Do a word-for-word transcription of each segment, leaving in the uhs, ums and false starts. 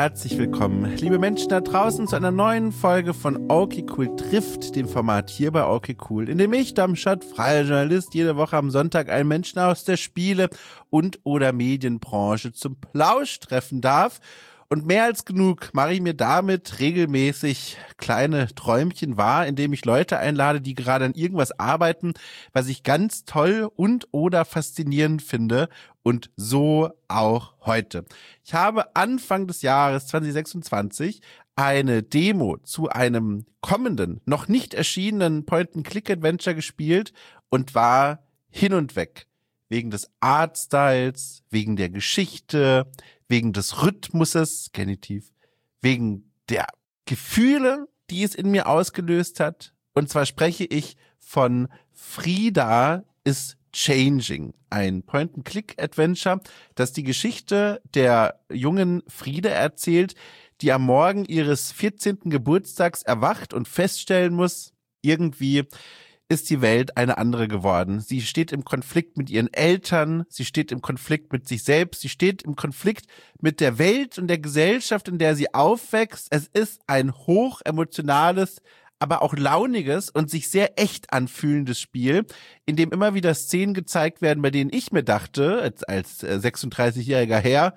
herzlich willkommen, liebe Menschen da draußen, zu einer neuen Folge von Okay Cool trifft, dem Format hier bei Okay Cool, in dem ich, Darmstadt, freier Journalist, jede Woche am Sonntag einen Menschen aus der Spiele- und oder Medienbranche zum Plausch treffen darf. Und mehr als genug mache ich mir damit regelmäßig kleine Träumchen wahr, indem ich Leute einlade, die gerade an irgendwas arbeiten, was ich ganz toll und oder faszinierend finde. Und so auch heute. Ich habe Anfang des Jahres zwanzig sechsundzwanzig eine Demo zu einem kommenden, noch nicht erschienenen Point-and-Click-Adventure gespielt und war hin und weg. Wegen des Artstyles, wegen der Geschichte, wegen des Rhythmuses, Genitiv, wegen der Gefühle, die es in mir ausgelöst hat. Und zwar spreche ich von Frida is Changing, ein Point-and-Click-Adventure, das die Geschichte der jungen Frida erzählt, die am Morgen ihres vierzehnten Geburtstags erwacht und feststellen muss, irgendwie ist die Welt eine andere geworden. Sie steht im Konflikt mit ihren Eltern, sie steht im Konflikt mit sich selbst, sie steht im Konflikt mit der Welt und der Gesellschaft, in der sie aufwächst. Es ist ein hochemotionales, aber auch launiges und sich sehr echt anfühlendes Spiel, in dem immer wieder Szenen gezeigt werden, bei denen ich mir dachte, als, als sechsunddreißigjähriger Herr,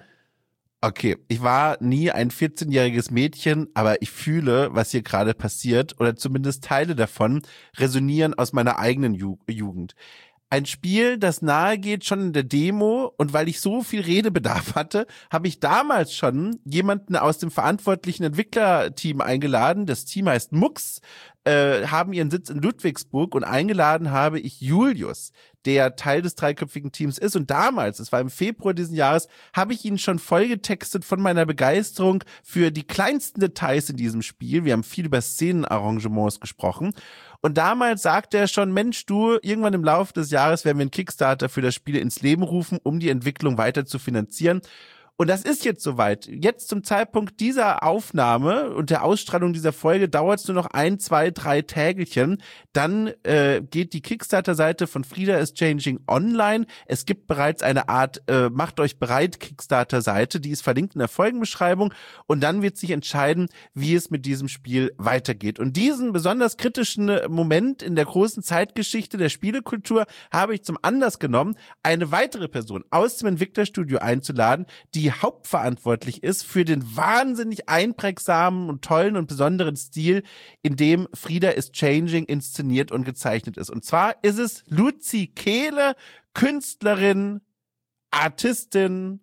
okay, ich war nie ein vierzehnjähriges Mädchen, aber ich fühle, was hier gerade passiert, oder zumindest Teile davon resonieren aus meiner eigenen Ju- Jugend. Ein Spiel, das nahe geht schon in der Demo, und weil ich so viel Redebedarf hatte, habe ich damals schon jemanden aus dem verantwortlichen Entwicklerteam eingeladen. Das Team heißt Mux, äh, haben ihren Sitz in Ludwigsburg, und eingeladen habe ich Julius, der Teil des dreiköpfigen Teams ist. Und damals, es war im Februar diesen Jahres, habe ich ihn schon vollgetextet von meiner Begeisterung für die kleinsten Details in diesem Spiel. Wir haben viel über Szenenarrangements gesprochen. Und damals sagte er schon, Mensch, du, irgendwann im Laufe des Jahres werden wir einen Kickstarter für das Spiel ins Leben rufen, um die Entwicklung weiter zu finanzieren. Und das ist jetzt soweit. Jetzt zum Zeitpunkt dieser Aufnahme und der Ausstrahlung dieser Folge dauert es nur noch ein, zwei, drei Tägelchen. Dann äh, geht die Kickstarter-Seite von Frida is Changing online. Es gibt bereits eine Art äh, Macht euch bereit Kickstarter-Seite, die ist verlinkt in der Folgenbeschreibung. Und dann wird sich entscheiden, wie es mit diesem Spiel weitergeht. Und diesen besonders kritischen Moment in der großen Zeitgeschichte der Spielekultur habe ich zum Anlass genommen, eine weitere Person aus dem Entwicklerstudio einzuladen, die hauptverantwortlich ist für den wahnsinnig einprägsamen und tollen und besonderen Stil, in dem Frida is Changing inszeniert und gezeichnet ist. Und zwar ist es Luzi Kehle, Künstlerin, Artistin,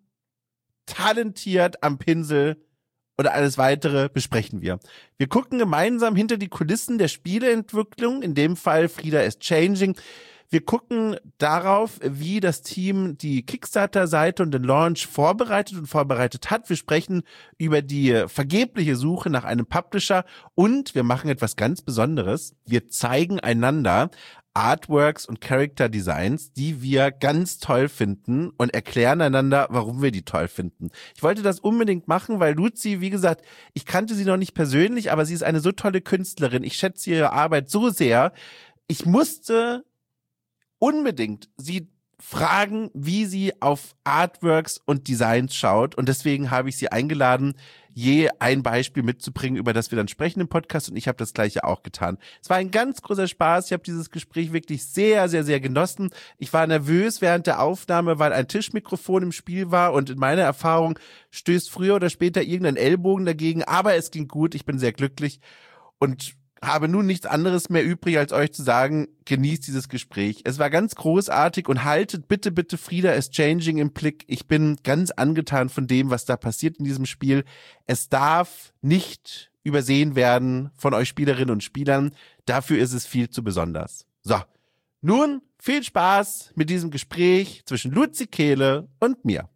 talentiert am Pinsel, oder alles weitere besprechen wir. Wir gucken gemeinsam hinter die Kulissen der Spieleentwicklung, in dem Fall Frida is Changing. Wir gucken darauf, wie das Team die Kickstarter-Seite und den Launch vorbereitet und vorbereitet hat. Wir sprechen über die vergebliche Suche nach einem Publisher, und wir machen etwas ganz Besonderes. Wir zeigen einander Artworks und Character Designs, die wir ganz toll finden, und erklären einander, warum wir die toll finden. Ich wollte das unbedingt machen, weil Luzi, wie gesagt, ich kannte sie noch nicht persönlich, aber sie ist eine so tolle Künstlerin. Ich schätze ihre Arbeit so sehr. Ich musste unbedingt sie fragen, wie sie auf Artworks und Designs schaut, und deswegen habe ich sie eingeladen, je ein Beispiel mitzubringen, über das wir dann sprechen im Podcast, und ich habe das Gleiche auch getan. Es war ein ganz großer Spaß, ich habe dieses Gespräch wirklich sehr, sehr, sehr genossen. Ich war nervös während der Aufnahme, weil ein Tischmikrofon im Spiel war, und in meiner Erfahrung stößt früher oder später irgendein Ellbogen dagegen, aber es ging gut, ich bin sehr glücklich und habe nun nichts anderes mehr übrig, als euch zu sagen, genießt dieses Gespräch. Es war ganz großartig, und haltet bitte, bitte Frida is Changing im Blick. Ich bin ganz angetan von dem, was da passiert in diesem Spiel. Es darf nicht übersehen werden von euch Spielerinnen und Spielern. Dafür ist es viel zu besonders. So, nun viel Spaß mit diesem Gespräch zwischen Luzi Kehle und mir.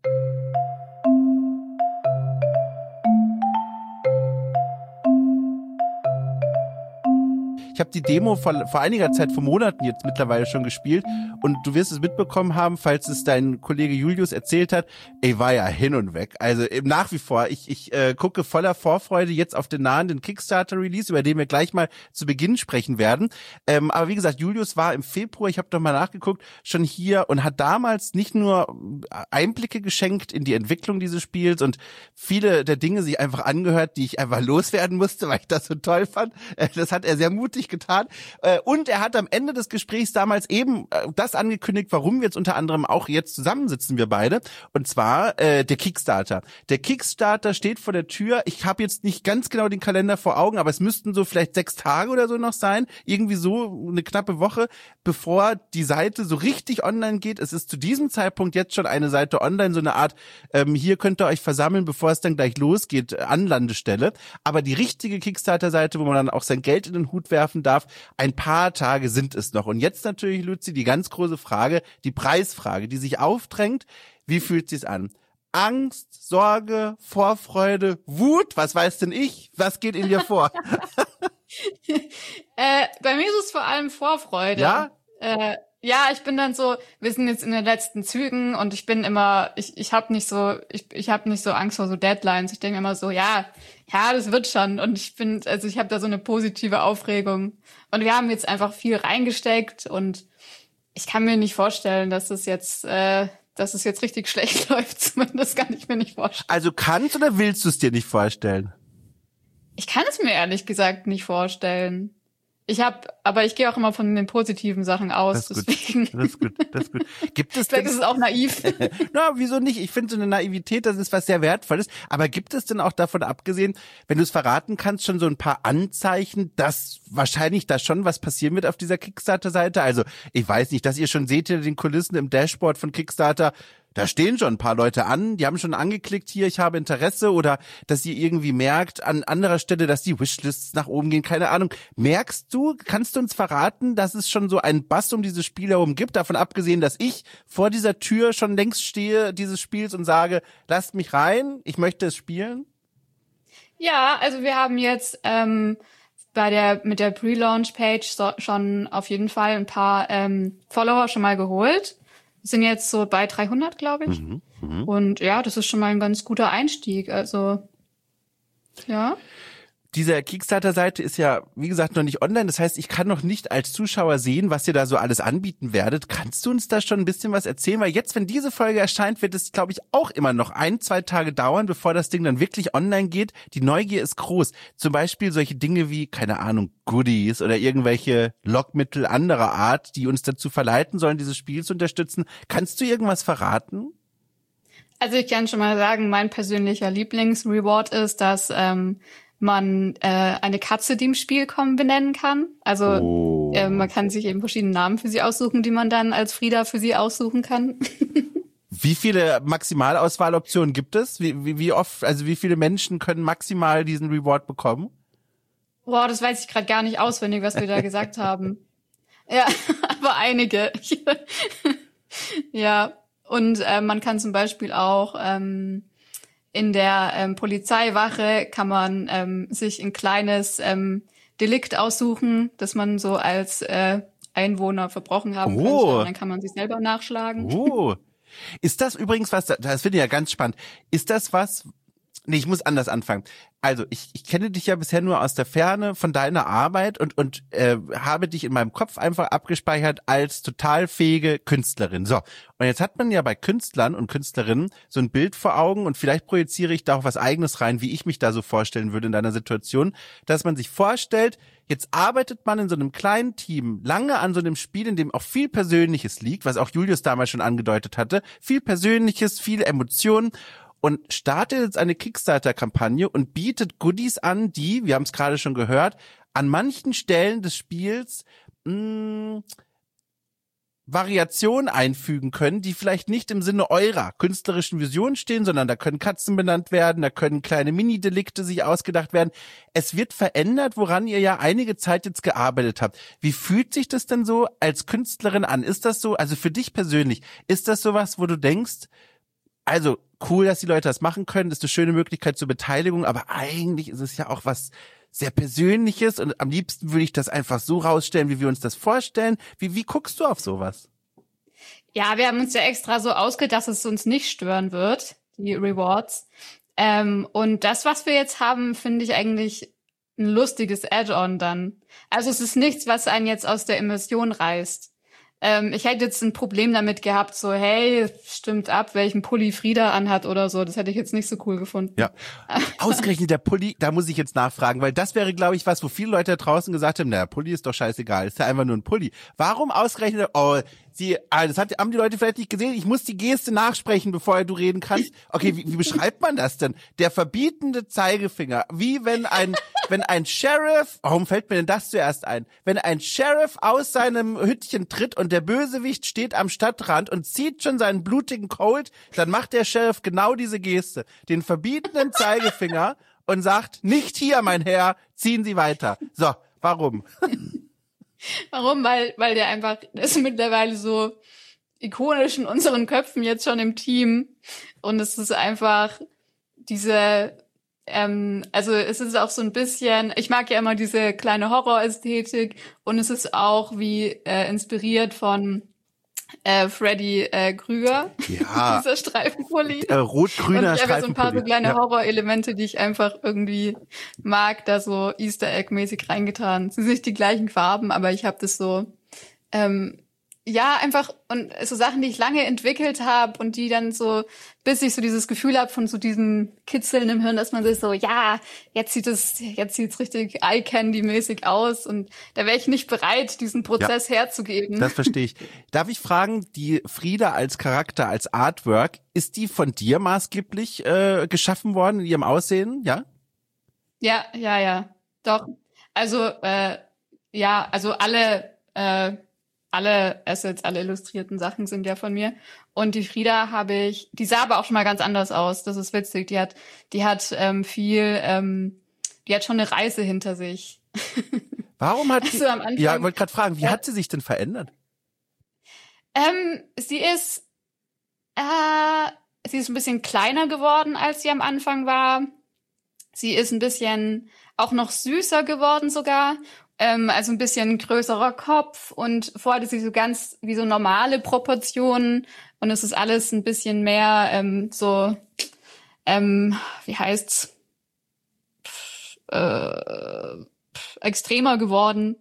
Ich habe die Demo vor, vor einiger Zeit, vor Monaten jetzt mittlerweile schon gespielt und du wirst es mitbekommen haben, falls es dein Kollege Julius erzählt hat. Ey, war ja hin und weg. Also nach wie vor, ich, ich äh, gucke voller Vorfreude jetzt auf den nahenden Kickstarter-Release, über den wir gleich mal zu Beginn sprechen werden. Ähm, aber wie gesagt, Julius war im Februar, ich habe doch mal nachgeguckt, schon hier und hat damals nicht nur Einblicke geschenkt in die Entwicklung dieses Spiels und viele der Dinge sich einfach angehört, die ich einfach loswerden musste, weil ich das so toll fand. Das hat er sehr mutig getan. Und er hat am Ende des Gesprächs damals eben das angekündigt, warum wir jetzt unter anderem auch jetzt zusammensitzen, wir beide. Und zwar äh, der Kickstarter. Der Kickstarter steht vor der Tür. Ich habe jetzt nicht ganz genau den Kalender vor Augen, aber es müssten so vielleicht sechs Tage oder so noch sein. Irgendwie so eine knappe Woche, bevor die Seite so richtig online geht. Es ist zu diesem Zeitpunkt jetzt schon eine Seite online, so eine Art, ähm, hier könnt ihr euch versammeln, bevor es dann gleich losgeht, Anlandestelle. Aber die richtige Kickstarter-Seite, wo man dann auch sein Geld in den Hut werfen darf, ein paar Tage sind es noch. Und jetzt natürlich, Luzi, die ganz große Frage, die Preisfrage, die sich aufdrängt. Wie fühlt sich's an? Angst, Sorge, Vorfreude, Wut? Was weiß denn ich? Was geht in dir vor? äh, bei mir ist es vor allem Vorfreude. Ja? Äh, ja, ich bin dann so, wir sind jetzt in den letzten Zügen und ich bin immer, ich ich habe nicht so, ich ich habe nicht so Angst vor so Deadlines. Ich denke immer so, ja, ja, das wird schon. Und ich bin, also ich habe da so eine positive Aufregung. Und wir haben jetzt einfach viel reingesteckt und ich kann mir nicht vorstellen, dass es jetzt, äh, dass es jetzt richtig schlecht läuft. Zumindest kann ich mir nicht vorstellen. Also kannst oder willst du es dir nicht vorstellen? Ich kann es mir ehrlich gesagt nicht vorstellen. Ich habe, aber ich gehe auch immer von den positiven Sachen aus, das ist deswegen. Gut. Das ist gut, das ist gut. Gibt es Vielleicht ist es auch naiv. Na, wieso nicht? Ich finde so eine Naivität, das ist was sehr Wertvolles. Aber gibt es denn auch davon abgesehen, wenn du es verraten kannst, schon so ein paar Anzeichen, dass wahrscheinlich da schon was passieren wird auf dieser Kickstarter-Seite? Also ich weiß nicht, dass ihr schon seht hinter den Kulissen im Dashboard von Kickstarter, da stehen schon ein paar Leute an, die haben schon angeklickt, hier, ich habe Interesse, oder dass ihr irgendwie merkt an anderer Stelle, dass die Wishlists nach oben gehen, keine Ahnung. Merkst du, kannst du uns verraten, dass es schon so einen Bass um dieses Spiel herum gibt, davon abgesehen, dass ich vor dieser Tür schon längst stehe dieses Spiels und sage, lasst mich rein, ich möchte es spielen? Ja, also wir haben jetzt ähm, bei der mit der Pre-Launch-Page so, schon auf jeden Fall ein paar ähm, Follower schon mal geholt. Wir sind jetzt so bei dreihundert, glaube ich. Mhm, mh. Und ja, das ist schon mal ein ganz guter Einstieg. Also, ja. Diese Kickstarter-Seite ist ja, wie gesagt, noch nicht online. Das heißt, ich kann noch nicht als Zuschauer sehen, was ihr da so alles anbieten werdet. Kannst du uns da schon ein bisschen was erzählen? Weil jetzt, wenn diese Folge erscheint, wird es, glaube ich, auch immer noch ein, zwei Tage dauern, bevor das Ding dann wirklich online geht. Die Neugier ist groß. Zum Beispiel solche Dinge wie, keine Ahnung, Goodies oder irgendwelche Lockmittel anderer Art, die uns dazu verleiten sollen, dieses Spiel zu unterstützen. Kannst du irgendwas verraten? Also ich kann schon mal sagen, mein persönlicher Lieblingsreward ist, dass ähm, man äh, eine Katze, die im Spiel kommen, benennen kann. Also oh. äh, man kann sich eben verschiedene Namen für sie aussuchen, die man dann als Frieda für sie aussuchen kann. Wie viele Maximalauswahloptionen gibt es? Wie, wie, wie oft, also wie viele Menschen können maximal diesen Reward bekommen? Boah, das weiß ich gerade gar nicht auswendig, was wir da gesagt haben. Ja, aber einige. Ja, und äh, man kann zum Beispiel auch ähm, in der ähm, Polizeiwache kann man ähm, sich ein kleines ähm, Delikt aussuchen, das man so als äh, Einwohner verbrochen haben oh. könnte. Und dann kann man sich selber nachschlagen. Oh. Ist das übrigens was, das finde ich ja ganz spannend, ist das was, nee, ich muss anders anfangen. Also ich, ich kenne dich ja bisher nur aus der Ferne von deiner Arbeit und und äh, habe dich in meinem Kopf einfach abgespeichert als total fähige Künstlerin. So, und jetzt hat man ja bei Künstlern und Künstlerinnen so ein Bild vor Augen und vielleicht projiziere ich da auch was Eigenes rein, wie ich mich da so vorstellen würde in deiner Situation, dass man sich vorstellt, jetzt arbeitet man in so einem kleinen Team lange an so einem Spiel, in dem auch viel Persönliches liegt, was auch Julius damals schon angedeutet hatte, viel Persönliches, viele Emotionen. Und startet jetzt eine Kickstarter-Kampagne und bietet Goodies an, die, wir haben es gerade schon gehört, an manchen Stellen des Spiels mh, Variationen einfügen können, die vielleicht nicht im Sinne eurer künstlerischen Vision stehen, sondern da können Katzen benannt werden, da können kleine Mini-Delikte sich ausgedacht werden. Es wird verändert, woran ihr ja einige Zeit jetzt gearbeitet habt. Wie fühlt sich das denn so als Künstlerin an? Ist das so, also für dich persönlich, ist das sowas, wo du denkst, also cool, dass die Leute das machen können, das ist eine schöne Möglichkeit zur Beteiligung, aber eigentlich ist es ja auch was sehr Persönliches und am liebsten würde ich das einfach so rausstellen, wie wir uns das vorstellen. Wie, wie guckst du auf sowas? Ja, wir haben uns ja extra so ausgedacht, dass es uns nicht stören wird, die Rewards. Ähm, und das, was wir jetzt haben, finde ich eigentlich ein lustiges Add-on dann. Also es ist nichts, was einen jetzt aus der Immersion reißt. Ähm, ich hätte jetzt ein Problem damit gehabt, so, hey, stimmt ab, welchen Pulli Frida anhat oder so. Das hätte ich jetzt nicht so cool gefunden. Ja, ausgerechnet der Pulli, da muss ich jetzt nachfragen, weil das wäre, glaube ich, was, wo viele Leute da draußen gesagt haben, naja, Pulli ist doch scheißegal, ist ja einfach nur ein Pulli. Warum ausgerechnet, oh, sie, ah, das hat, haben die Leute vielleicht nicht gesehen, ich muss die Geste nachsprechen, bevor du reden kannst. Okay, wie, wie beschreibt man das denn? Der verbietende Zeigefinger, wie wenn ein, wenn ein Sheriff, warum fällt mir denn das zuerst ein? Wenn ein Sheriff aus seinem Hütchen tritt und der Bösewicht steht am Stadtrand und zieht schon seinen blutigen Colt, dann macht der Sheriff genau diese Geste, den verbietenden Zeigefinger und sagt, nicht hier, mein Herr, ziehen Sie weiter. So, warum? Warum? Weil, weil der einfach, der ist mittlerweile so ikonisch in unseren Köpfen jetzt schon im Team. Und es ist einfach diese, ähm, also es ist auch so ein bisschen, ich mag ja immer diese kleine Horrorästhetik und es ist auch wie äh, inspiriert von äh, Freddy äh, Krüger, ja. dieser Streifenpulli. Äh, rot-grüner Streifenpulli. Und ich habe so ein paar so kleine ja. Horrorelemente, die ich einfach irgendwie mag, da so Easter Egg-mäßig reingetan. Es sind nicht die gleichen Farben, aber ich habe das so, ähm, ja, einfach, und so Sachen, die ich lange entwickelt habe und die dann so, bis ich so dieses Gefühl habe von so diesem Kitzeln im Hirn, dass man sich so, ja, jetzt sieht es, jetzt sieht's richtig Eye-Candy-mäßig aus und da wäre ich nicht bereit, diesen Prozess ja, herzugeben. Das verstehe ich. Darf ich fragen, die Frida als Charakter, als Artwork, ist die von dir maßgeblich äh, geschaffen worden in ihrem Aussehen, ja? Ja, ja, ja, doch. Also, äh, ja, also alle, äh, alle Assets, alle illustrierten Sachen sind ja von mir. Und die Frida habe ich, die sah aber auch schon mal ganz anders aus. Das ist witzig. Die hat, die hat ähm, viel, ähm, die hat schon eine Reise hinter sich. Warum hat sie, also am Anfang, ja, ich wollte gerade fragen, wie ja, hat sie sich denn verändert? Ähm, sie ist, äh, sie ist ein bisschen kleiner geworden, als sie am Anfang war. Sie ist ein bisschen auch noch süßer geworden sogar. Ähm, also ein bisschen größerer Kopf und vorher hatte sie so ganz wie so normale Proportionen und es ist alles ein bisschen mehr ähm, so, ähm, wie heißt's, pff, äh, pff, extremer geworden.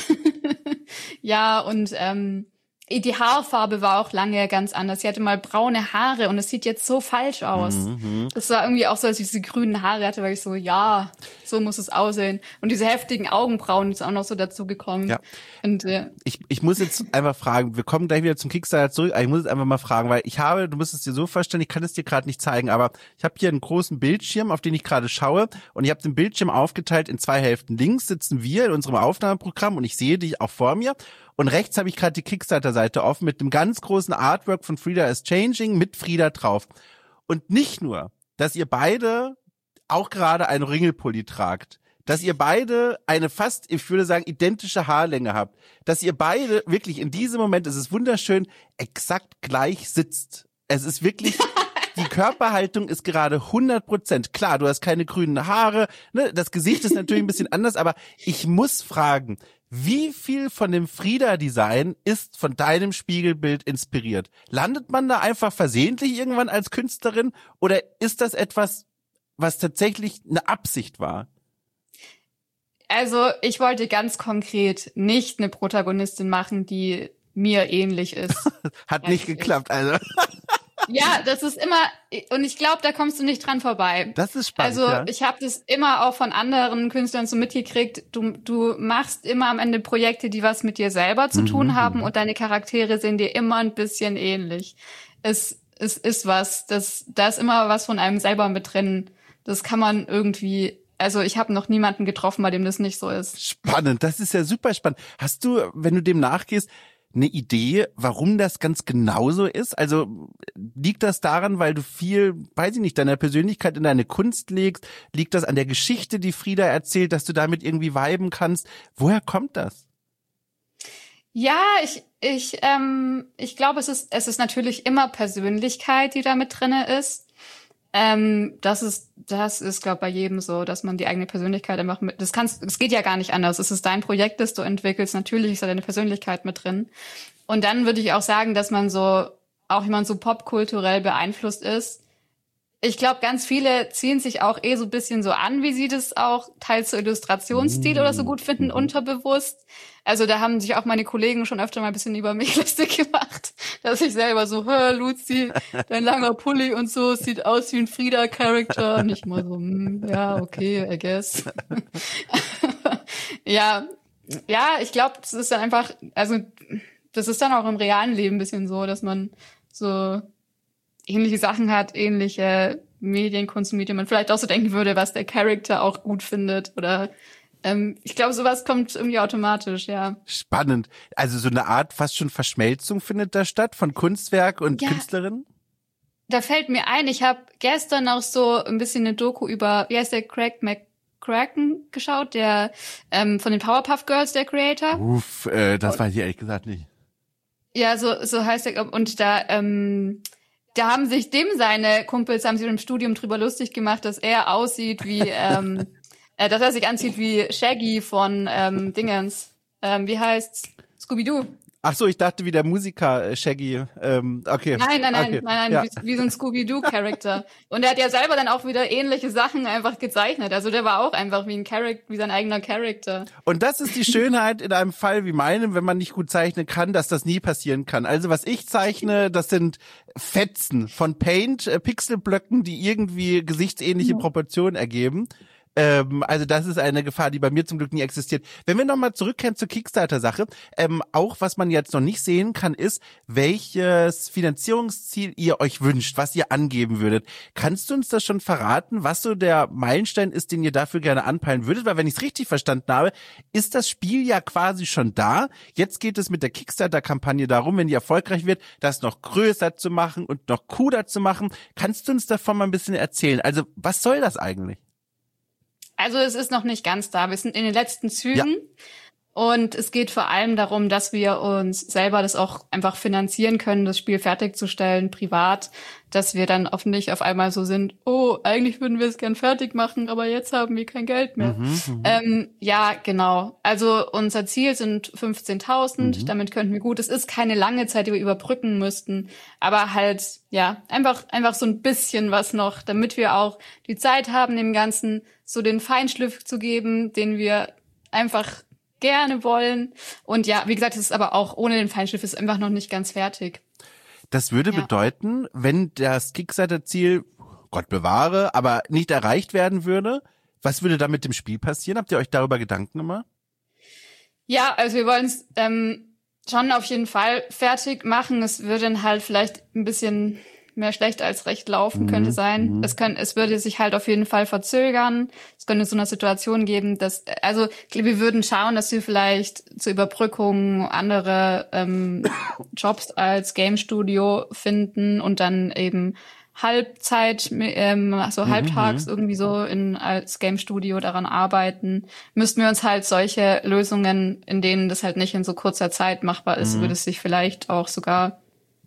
Ja, und ähm, die Haarfarbe war auch lange ganz anders. Sie hatte mal braune Haare und es sieht jetzt so falsch aus. Mhm. Das war irgendwie auch so, als ich diese grünen Haare hatte, weil ich so, ja, so muss es aussehen. Und diese heftigen Augenbrauen ist auch noch so dazu gekommen. Ja. Und, äh, ich, ich muss jetzt einfach fragen, wir kommen gleich wieder zum Kickstarter zurück, aber ich muss jetzt einfach mal fragen, weil ich habe, du musst es dir so vorstellen, ich kann es dir gerade nicht zeigen, aber ich habe hier einen großen Bildschirm, auf den ich gerade schaue und ich habe den Bildschirm aufgeteilt in zwei Hälften. Links sitzen wir in unserem Aufnahmeprogramm und ich sehe dich auch vor mir. Und rechts habe ich gerade die Kickstarter-Seite offen mit einem ganz großen Artwork von Frida is Changing mit Frida drauf. Und nicht nur, dass ihr beide auch gerade einen Ringelpulli tragt, dass ihr beide eine fast, ich würde sagen, identische Haarlänge habt, dass ihr beide wirklich in diesem Moment, es ist wunderschön, exakt gleich sitzt. Es ist wirklich... Die Körperhaltung ist gerade hundert Prozent. Klar, du hast keine grünen Haare, ne? Das Gesicht ist natürlich ein bisschen anders, aber ich muss fragen, wie viel von dem Frida-Design ist von deinem Spiegelbild inspiriert? Landet man da einfach versehentlich irgendwann als Künstlerin oder ist das etwas, was tatsächlich eine Absicht war? Also ich wollte ganz konkret nicht eine Protagonistin machen, die mir ähnlich ist. Hat nicht geklappt, also. Ja, das ist immer, und ich glaube, da kommst du nicht dran vorbei. Das ist spannend. Also ja. ich habe das immer auch von anderen Künstlern so mitgekriegt. Du, du machst immer am Ende Projekte, die was mit dir selber zu tun mhm. haben und deine Charaktere sind dir immer ein bisschen ähnlich. Es, es ist was, das, da ist immer was von einem selber mit drin. Das kann man irgendwie, also ich habe noch niemanden getroffen, bei dem das nicht so ist. Spannend, das ist ja super spannend. Hast du, wenn du dem nachgehst, eine Idee, warum das ganz genauso ist? Also liegt das daran, weil du viel, weiß ich nicht, deiner Persönlichkeit in deine Kunst legst? Liegt das an der Geschichte, die Frida erzählt, dass du damit irgendwie viben kannst? Woher kommt das? Ja, ich ich ähm, ich glaube, es ist es ist natürlich immer Persönlichkeit, die da mit drinne ist. Ähm, das ist, das ist, glaube ich, bei jedem so, dass man die eigene Persönlichkeit einfach mit, das kannst, es geht ja gar nicht anders. Es ist dein Projekt, das du entwickelst. Natürlich ist da deine Persönlichkeit mit drin. Und dann würde ich auch sagen, dass man so, auch wenn man so popkulturell beeinflusst ist, ich glaube, ganz viele ziehen sich auch eh so ein bisschen so an, wie sie das auch teils so Illustrationsstil oder so gut finden, unterbewusst. Also da haben sich auch meine Kollegen schon öfter mal ein bisschen über mich lustig gemacht, dass ich selber so, hör, Luzi, dein langer Pulli und so, sieht aus wie ein Frida-Charakter. Und ich mal so, hm, ja, okay, I guess. ja, ja, ich glaube, das ist dann einfach, also das ist dann auch im realen Leben ein bisschen so, dass man so ähnliche Sachen hat, ähnliche Medien konsumiert, die man vielleicht auch so denken würde, was der Charakter auch gut findet oder ähm, ich glaube, sowas kommt irgendwie automatisch, ja. Spannend. Also so eine Art fast schon Verschmelzung findet da statt von Kunstwerk und ja, Künstlerin? Da fällt mir ein, ich habe gestern auch so ein bisschen eine Doku über, wie heißt der, Craig McCracken geschaut, der ähm, von den Powerpuff Girls, der Creator. Uff, äh, das weiß ich ehrlich gesagt nicht. Ja, so so heißt er. Und da ähm, Da haben sich dem seine Kumpels, haben sich im Studium drüber lustig gemacht, dass er aussieht wie, ähm, äh, dass er sich anzieht wie Shaggy von ähm, Dingens. Ähm, wie heißt's? Scooby-Doo. Ach so, ich dachte wie der Musiker äh, Shaggy. Ähm, okay. Nein, nein, nein, okay. nein, nein, ja. wie, wie so ein Scooby-Doo-Charakter. Und er hat ja selber dann auch wieder ähnliche Sachen einfach gezeichnet. Also der war auch einfach wie ein Charakter, wie sein eigener Charakter. Und das ist die Schönheit in einem Fall wie meinem, wenn man nicht gut zeichnen kann, dass das nie passieren kann. Also was ich zeichne, das sind Fetzen von Paint, äh, Pixelblöcken, die irgendwie gesichtsähnliche Proportionen ergeben. Ähm, also das ist eine Gefahr, die bei mir zum Glück nie existiert. Wenn wir nochmal zurückkehren zur Kickstarter-Sache, ähm, auch was man jetzt noch nicht sehen kann, ist, welches Finanzierungsziel ihr euch wünscht, was ihr angeben würdet. Kannst du uns das schon verraten, was so der Meilenstein ist, den ihr dafür gerne anpeilen würdet? Weil wenn ich es richtig verstanden habe, ist das Spiel ja quasi schon da. Jetzt geht es mit der Kickstarter-Kampagne darum, wenn die erfolgreich wird, das noch größer zu machen und noch cooler zu machen. Kannst du uns davon mal ein bisschen erzählen? Also was soll das eigentlich? Also es ist noch nicht ganz da. Wir sind in den letzten Zügen. Ja. Und es geht vor allem darum, dass wir uns selber das auch einfach finanzieren können, das Spiel fertigzustellen, privat, dass wir dann auf nicht auf einmal so sind, oh, eigentlich würden wir es gern fertig machen, aber jetzt haben wir kein Geld mehr. Mhm, ähm, ja, genau. Also unser Ziel sind fünfzehntausend, mhm. Damit könnten wir gut, es ist keine lange Zeit, die wir überbrücken müssten, aber halt, ja, einfach einfach so ein bisschen was noch, damit wir auch die Zeit haben, dem Ganzen so den Feinschliff zu geben, den wir einfach gerne wollen. Und ja, wie gesagt, es ist aber auch ohne den Feinschliff ist einfach noch nicht ganz fertig. Das würde ja. bedeuten, wenn das Kickstarter-Ziel, Gott bewahre, aber nicht erreicht werden würde, was würde da mit dem Spiel passieren? Habt ihr euch darüber Gedanken gemacht? Ja, also wir wollen es ähm, schon auf jeden Fall fertig machen. Es würde dann halt vielleicht ein bisschen mehr schlecht als recht laufen, mhm. könnte sein. Mhm. Es kann, es würde sich halt auf jeden Fall verzögern. Es könnte so eine Situation geben, dass, also wir würden schauen, dass wir vielleicht zur Überbrückung andere ähm, Jobs als Game Studio finden und dann eben Halbzeit, ähm, so mhm. halbtags irgendwie so in als Game Studio daran arbeiten. Müssten wir uns halt solche Lösungen, in denen das halt nicht in so kurzer Zeit machbar ist, mhm. würde es sich vielleicht auch sogar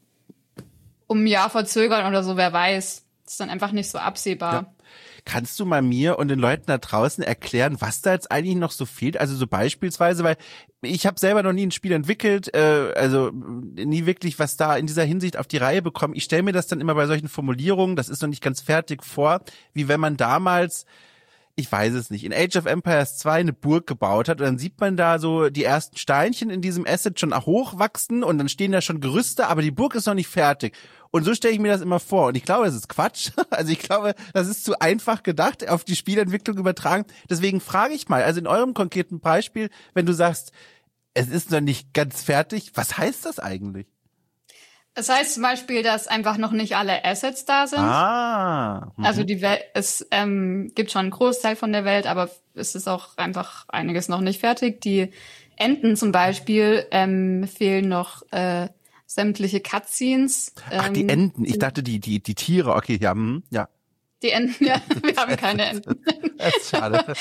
um ein Jahr verzögern oder so, wer weiß. Das ist dann einfach nicht so absehbar. Ja. Kannst du mal mir und den Leuten da draußen erklären, was da jetzt eigentlich noch so fehlt? Also so beispielsweise, weil ich habe selber noch nie ein Spiel entwickelt, äh, also nie wirklich was da in dieser Hinsicht auf die Reihe bekommen. Ich stelle mir das dann immer bei solchen Formulierungen, das ist noch nicht ganz fertig vor, wie wenn man damals, ich weiß es nicht, in Age of Empires zwei eine Burg gebaut hat und dann sieht man da so die ersten Steinchen in diesem Asset schon hochwachsen und dann stehen da schon Gerüste, aber die Burg ist noch nicht fertig. Und so stelle ich mir das immer vor. Und ich glaube, es ist Quatsch. Also ich glaube, das ist zu einfach gedacht, auf die Spielentwicklung übertragen. Deswegen frage ich mal, also in eurem konkreten Beispiel, wenn du sagst, es ist noch nicht ganz fertig, was heißt das eigentlich? Das heißt zum Beispiel, dass einfach noch nicht alle Assets da sind. Ah. Mhm. Also die Welt, es ähm, gibt schon einen Großteil von der Welt, aber es ist auch einfach einiges noch nicht fertig. Die Enten zum Beispiel ähm, fehlen noch äh, sämtliche Cutscenes. Ach, die Enten. Ich dachte, die die die Tiere. Okay, ja, hm, ja. Die Enten, ja. Wir haben keine Enten. Das ist schade.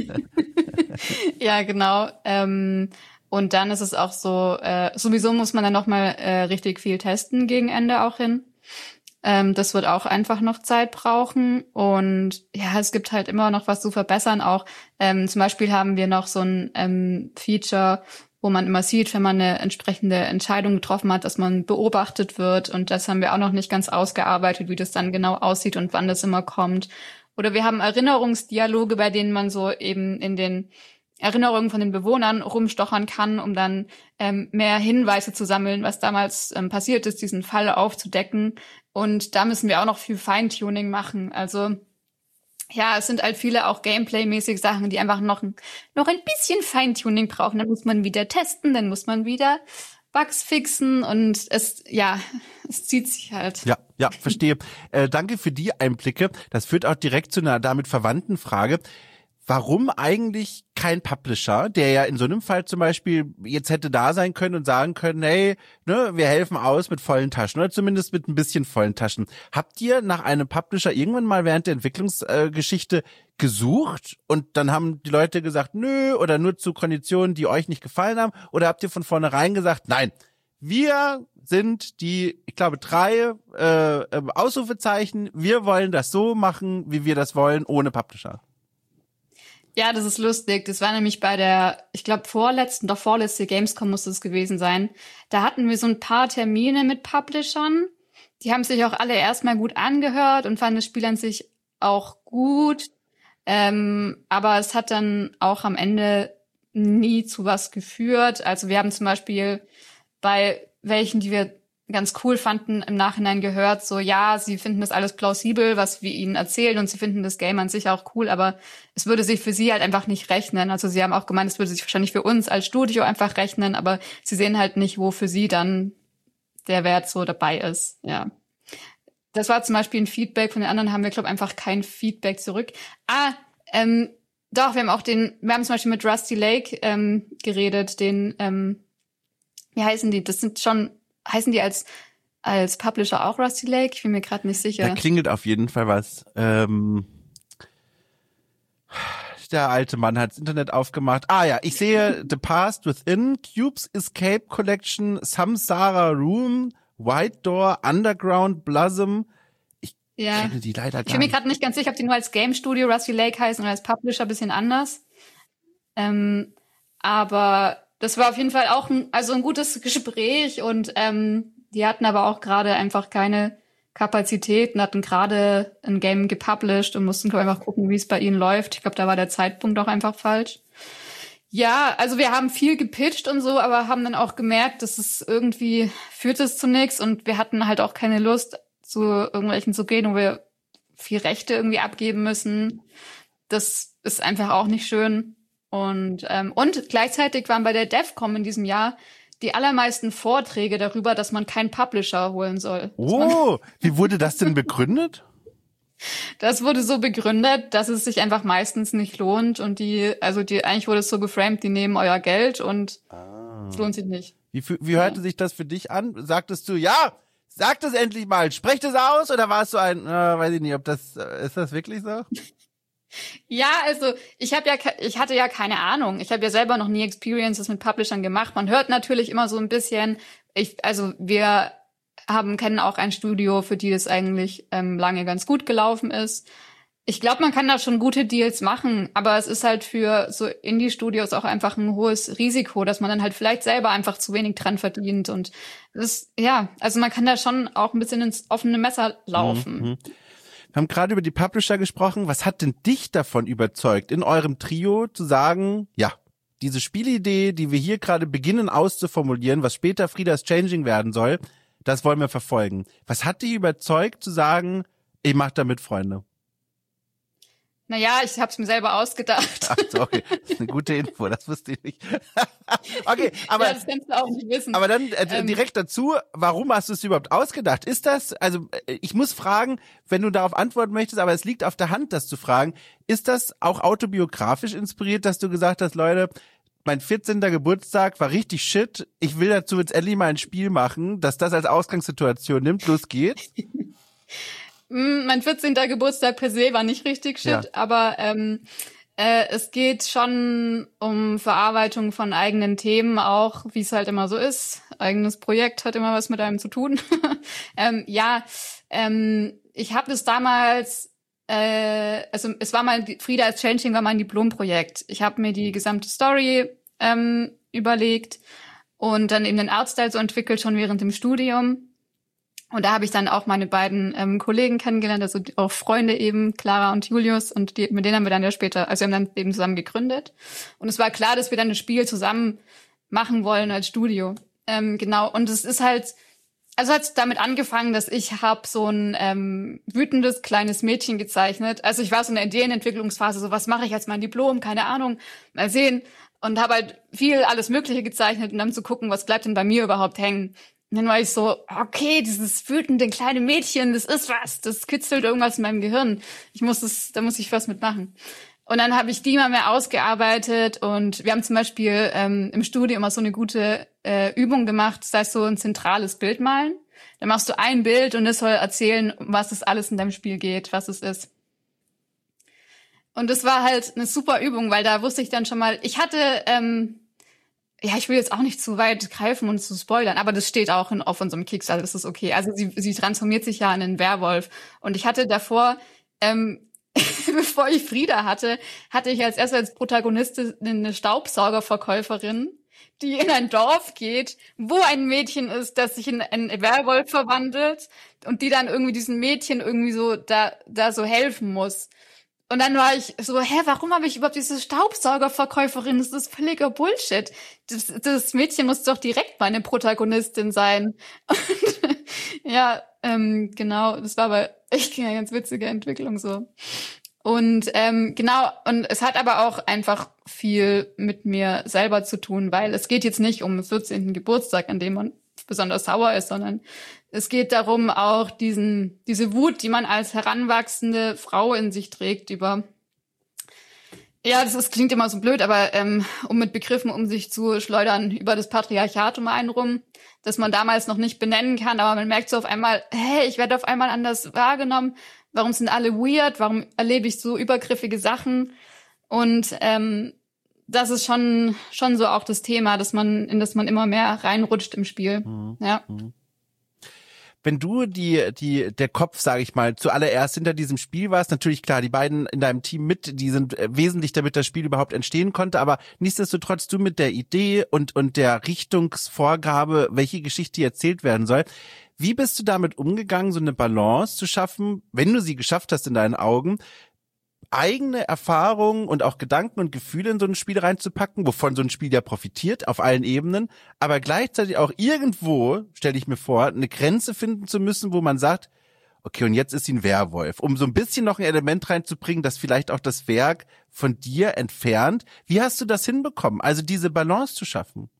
Ja, genau. Ähm, und dann ist es auch so, äh, sowieso muss man dann nochmal äh, richtig viel testen gegen Ende auch hin. Ähm, das wird auch einfach noch Zeit brauchen. Und ja, es gibt halt immer noch was zu verbessern. Auch ähm, zum Beispiel haben wir noch so ein ähm, Feature, wo man immer sieht, wenn man eine entsprechende Entscheidung getroffen hat, dass man beobachtet wird. Und das haben wir auch noch nicht ganz ausgearbeitet, wie das dann genau aussieht und wann das immer kommt. Oder wir haben Erinnerungsdialoge, bei denen man so eben in den Erinnerungen von den Bewohnern rumstochern kann, um dann ähm, mehr Hinweise zu sammeln, was damals ähm, passiert ist, diesen Fall aufzudecken. Und da müssen wir auch noch viel Feintuning machen. Also ja, es sind halt viele auch Gameplay-mäßig Sachen, die einfach noch ein, noch ein bisschen Feintuning brauchen. Dann muss man wieder testen, dann muss man wieder Bugs fixen und es, ja, es zieht sich halt. Ja, ja, verstehe. Äh, danke für die Einblicke. Das führt auch direkt zu einer damit verwandten Frage. Warum eigentlich kein Publisher, der ja in so einem Fall zum Beispiel jetzt hätte da sein können und sagen können, hey, ne, wir helfen aus mit vollen Taschen oder zumindest mit ein bisschen vollen Taschen. Habt ihr nach einem Publisher irgendwann mal während der Entwicklungsgeschichte äh, gesucht und dann haben die Leute gesagt, nö, oder nur zu Konditionen, die euch nicht gefallen haben? Oder habt ihr von vornherein gesagt, nein, wir sind die, ich glaube, drei äh, Ausrufezeichen, wir wollen das so machen, wie wir das wollen, ohne Publisher? Ja, das ist lustig. Das war nämlich bei der, ich glaube, vorletzten, doch vorletzte Gamescom musste es gewesen sein. Da hatten wir so ein paar Termine mit Publishern. Die haben sich auch alle erstmal gut angehört und fanden das Spiel an sich auch gut. Ähm, aber es hat dann auch am Ende nie zu was geführt. Also wir haben zum Beispiel bei welchen, die wir ganz cool fanden, im Nachhinein gehört, so ja, sie finden das alles plausibel, was wir ihnen erzählen und sie finden das Game an sich auch cool, aber es würde sich für sie halt einfach nicht rechnen. Also sie haben auch gemeint, es würde sich wahrscheinlich für uns als Studio einfach rechnen, aber sie sehen halt nicht, wo für sie dann der Wert so dabei ist, ja. Das war zum Beispiel ein Feedback, von den anderen haben wir, glaube ich, einfach kein Feedback zurück. Ah, ähm, doch, wir haben auch den, wir haben zum Beispiel mit Rusty Lake ähm, geredet, den, ähm, wie heißen die? Das sind schon Heißen die als als Publisher auch Rusty Lake? Ich bin mir gerade nicht sicher. Da klingelt auf jeden Fall was. Ähm, der alte Mann hat das Internet aufgemacht. Ah ja, ich sehe The Past Within, Cubes Escape Collection, Samsara Room, White Door, Underground, Blossom. Ich ja. kenne die leider gar nicht. Ich bin mir gerade nicht ganz sicher, ob die nur als Game Studio Rusty Lake heißen oder als Publisher ein bisschen anders. Ähm, aber das war auf jeden Fall auch ein, also ein gutes Gespräch und ähm, die hatten aber auch gerade einfach keine Kapazitäten, hatten gerade ein Game gepublished und mussten einfach gucken, wie es bei ihnen läuft. Ich glaube, da war der Zeitpunkt auch einfach falsch. Ja, also wir haben viel gepitcht und so, aber haben dann auch gemerkt, dass es irgendwie führt es zu nichts und wir hatten halt auch keine Lust, zu irgendwelchen zu gehen, wo wir viel Rechte irgendwie abgeben müssen. Das ist einfach auch nicht schön. Und ähm, und gleichzeitig waren bei der DevCon in diesem Jahr die allermeisten Vorträge darüber, dass man keinen Publisher holen soll. Oh, wie wurde das denn begründet? Das wurde so begründet, dass es sich einfach meistens nicht lohnt und die, also die, eigentlich wurde es so geframed, die nehmen euer Geld und ah. es lohnt sich nicht. Wie, wie hörte ja. sich das für dich an? Sagtest du, ja, sag das endlich mal, sprech das aus oder war es so ein, äh, weiß ich nicht, ob das, äh, ist das wirklich so? Ja, also ich habe ja, ich hatte ja keine Ahnung. Ich habe ja selber noch nie Experiences mit Publishern gemacht. Man hört natürlich immer so ein bisschen. Ich, also wir haben kennen auch ein Studio, für die das eigentlich ähm, lange ganz gut gelaufen ist. Ich glaube, man kann da schon gute Deals machen, aber es ist halt für so Indie-Studios auch einfach ein hohes Risiko, dass man dann halt vielleicht selber einfach zu wenig dran verdient. Und das, ja, also man kann da schon auch ein bisschen ins offene Messer laufen. Mhm. Wir haben gerade über die Publisher gesprochen. Was hat denn dich davon überzeugt, in eurem Trio zu sagen, ja, diese Spielidee, die wir hier gerade beginnen auszuformulieren, was später Frida's Changing werden soll, das wollen wir verfolgen. Was hat dich überzeugt zu sagen, ich mach da mit, Freunde? Naja, ich hab's mir selber ausgedacht. Ach so, okay. Das ist eine gute Info, das wusste ich nicht. Okay, aber ja, das kannst du auch nicht wissen. Aber dann äh, ähm, direkt dazu, warum hast du es überhaupt ausgedacht? Ist das, also ich muss fragen, wenn du darauf antworten möchtest, aber es liegt auf der Hand, das zu fragen, ist das auch autobiografisch inspiriert, dass du gesagt hast, Leute, mein vierzehnter Geburtstag war richtig shit, ich will dazu jetzt endlich mal ein Spiel machen, dass das als Ausgangssituation nimmt, los geht? Mein vierzehnter Geburtstag per se war nicht richtig shit, ja. aber ähm, äh, es geht schon um Verarbeitung von eigenen Themen auch, wie es halt immer so ist. Eigenes Projekt hat immer was mit einem zu tun. ähm, ja, Ähm, ich habe das damals, äh, also es war mein, Frida as Changeling war mein Diplomprojekt. Ich habe mir die gesamte Story ähm, überlegt und dann eben den Artstyle so entwickelt, schon während dem Studium. Und da habe ich dann auch meine beiden ähm, Kollegen kennengelernt, also auch Freunde eben, Clara und Julius. Und die, mit denen haben wir dann ja später, also wir haben dann eben zusammen gegründet. Und es war klar, dass wir dann ein Spiel zusammen machen wollen als Studio. Ähm, genau, und es ist halt, also hat es damit angefangen, dass ich habe so ein ähm, wütendes kleines Mädchen gezeichnet. Also ich war so in der Ideenentwicklungsphase, so was mache ich als mein Diplom, keine Ahnung, mal sehen. Und habe halt viel alles Mögliche gezeichnet, um dann zu gucken, was bleibt denn bei mir überhaupt hängen. Und dann war ich so, okay, dieses wütende kleine Mädchen, das ist was, das kitzelt irgendwas in meinem Gehirn. Ich muss das, da muss ich was mitmachen. Und dann habe ich die mal mehr ausgearbeitet und wir haben zum Beispiel ähm, im Studio immer so eine gute äh, Übung gemacht, das heißt so ein zentrales Bild malen. Dann machst du ein Bild und das soll erzählen, um was es alles in deinem Spiel geht, was es ist. Und das war halt eine super Übung, weil da wusste ich dann schon mal, ich hatte, ähm, ja, ich will jetzt auch nicht zu weit greifen und zu spoilern, aber das steht auch in, auf unserem Kickstarter, das ist okay. Also sie, sie transformiert sich ja in einen Werwolf. Und ich hatte davor, ähm, bevor ich Frida hatte, hatte ich als erstes als Protagonistin eine Staubsaugerverkäuferin, die in ein Dorf geht, wo ein Mädchen ist, das sich in einen Werwolf verwandelt und die dann irgendwie diesem Mädchen irgendwie so da, da so helfen muss. Und dann war ich so, hä, warum habe ich überhaupt diese Staubsaugerverkäuferin? Das ist völliger Bullshit. Das, das Mädchen muss doch direkt meine Protagonistin sein. Und, ja, ähm, genau, das war aber echt eine ganz witzige Entwicklung so. Und ähm, genau, und es hat aber auch einfach viel mit mir selber zu tun, weil es geht jetzt nicht um den vierzehnten Geburtstag, an dem man besonders sauer ist, sondern es geht darum, auch diesen diese Wut, die man als heranwachsende Frau in sich trägt, über, ja, das, das klingt immer so blöd, aber ähm, um mit Begriffen um sich zu schleudern, über das Patriarchat um einen rum, das man damals noch nicht benennen kann, aber man merkt so auf einmal, hey, ich werde auf einmal anders wahrgenommen, warum sind alle weird, warum erlebe ich so übergriffige Sachen? Und ähm, das ist schon schon so auch das Thema, dass man in das man immer mehr reinrutscht im Spiel. Mhm. Ja. Wenn du die die der Kopf, sage ich mal, zuallererst hinter diesem Spiel warst, natürlich klar, die beiden in deinem Team mit, die sind wesentlich, damit das Spiel überhaupt entstehen konnte, aber nichtsdestotrotz du mit der Idee und und der Richtungsvorgabe, welche Geschichte erzählt werden soll. Wie bist du damit umgegangen, so eine Balance zu schaffen, wenn du sie geschafft hast in deinen Augen, eigene Erfahrungen und auch Gedanken und Gefühle in so ein Spiel reinzupacken, wovon so ein Spiel ja profitiert auf allen Ebenen, aber gleichzeitig auch irgendwo, stelle ich mir vor, eine Grenze finden zu müssen, wo man sagt, okay, und jetzt ist sie ein Werwolf, um so ein bisschen noch ein Element reinzubringen, das vielleicht auch das Werk von dir entfernt. Wie hast du das hinbekommen, also diese Balance zu schaffen?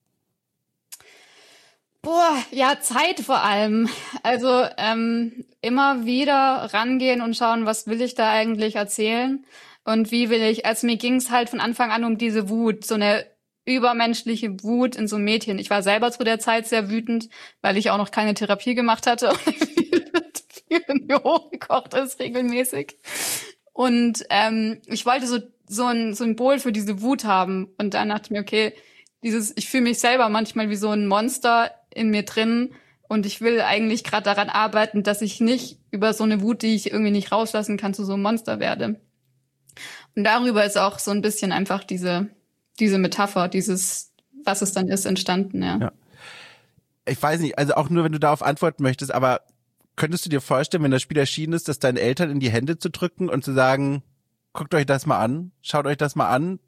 Boah, ja, Zeit vor allem. Also ähm, immer wieder rangehen und schauen, was will ich da eigentlich erzählen und wie will ich, also mir ging es halt von Anfang an um diese Wut, so eine übermenschliche Wut in so einem Mädchen. Ich war selber zu der Zeit sehr wütend, weil ich auch noch keine Therapie gemacht hatte und viel, viel in mir hochgekocht ist regelmäßig. Und ähm, ich wollte so so ein Symbol für diese Wut haben und dann dachte ich mir, okay, dieses, ich fühle mich selber manchmal wie so ein Monster in mir drin und ich will eigentlich gerade daran arbeiten, dass ich nicht über so eine Wut, die ich irgendwie nicht rauslassen kann, zu so einem Monster werde. Und darüber ist auch so ein bisschen einfach diese diese Metapher, dieses, was es dann ist, entstanden, ja. Ja. Ich weiß nicht, also auch nur, wenn du darauf antworten möchtest, aber könntest du dir vorstellen, wenn das Spiel erschienen ist, das deinen Eltern in die Hände zu drücken und zu sagen, guckt euch das mal an, schaut euch das mal an?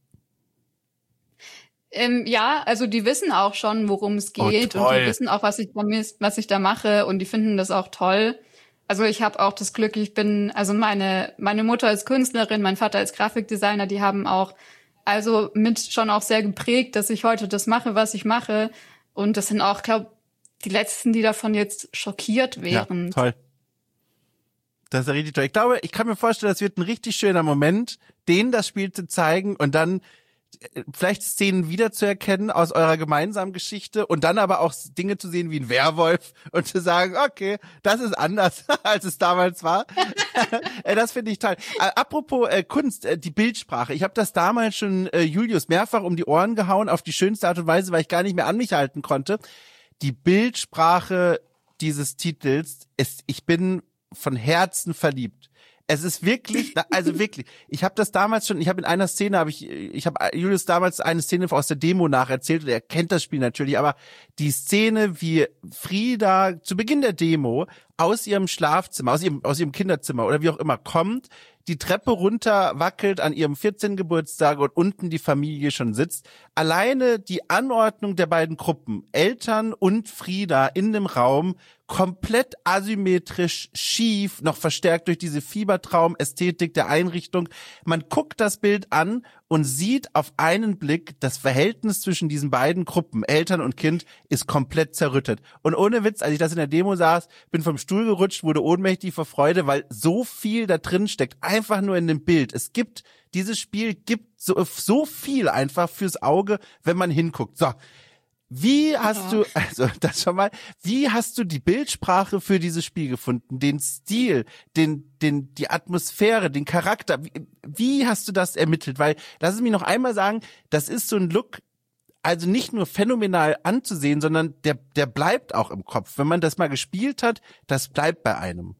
Ähm, ja, also die wissen auch schon, worum es geht, oh, und die wissen auch, was ich da, was ich da mache, und die finden das auch toll. Also ich habe auch das Glück, ich bin, also meine meine Mutter ist Künstlerin, mein Vater ist Grafikdesigner, die haben auch also mit schon auch sehr geprägt, dass ich heute das mache, was ich mache, und das sind auch, glaube die letzten, die davon jetzt schockiert wären. Ja, toll. Das ist ja richtig toll. Ich glaube, ich kann mir vorstellen, das wird ein richtig schöner Moment, denen das Spiel zu zeigen und dann vielleicht Szenen wiederzuerkennen aus eurer gemeinsamen Geschichte und dann aber auch Dinge zu sehen wie ein Werwolf und zu sagen, okay, das ist anders, als es damals war. Das finde ich toll. Apropos äh, Kunst, äh, die Bildsprache. Ich habe das damals schon äh, Julius mehrfach um die Ohren gehauen, auf die schönste Art und Weise, weil ich gar nicht mehr an mich halten konnte. Die Bildsprache dieses Titels ist, ich bin von Herzen verliebt. Es ist wirklich, also wirklich, ich habe das damals schon, ich habe in einer Szene, habe ich, ich habe Julius damals eine Szene aus der Demo nacherzählt und er kennt das Spiel natürlich, aber die Szene, wie Frida zu Beginn der Demo aus ihrem Schlafzimmer, aus ihrem, aus ihrem Kinderzimmer oder wie auch immer kommt, die Treppe runter wackelt an ihrem vierzehnten Geburtstag und unten die Familie schon sitzt. Alleine die Anordnung der beiden Gruppen, Eltern und Frida in dem Raum, komplett asymmetrisch, schief, noch verstärkt durch diese Fiebertraum-Ästhetik der Einrichtung. Man guckt das Bild an und sieht auf einen Blick, das Verhältnis zwischen diesen beiden Gruppen, Eltern und Kind, ist komplett zerrüttet. Und ohne Witz, als ich das in der Demo saß, bin vom Stuhl gerutscht, wurde ohnmächtig vor Freude, weil so viel da drin steckt, einfach nur in dem Bild. Es gibt, dieses Spiel gibt so, so viel einfach fürs Auge, wenn man hinguckt. So. Wie hast ja. du, also das schon mal, wie hast du die Bildsprache für dieses Spiel gefunden, den Stil, den, den, die Atmosphäre, den Charakter, wie, wie hast du das ermittelt? Weil, lass es mich noch einmal sagen, das ist so ein Look, also nicht nur phänomenal anzusehen, sondern der, der bleibt auch im Kopf. Wenn man das mal gespielt hat, das bleibt bei einem.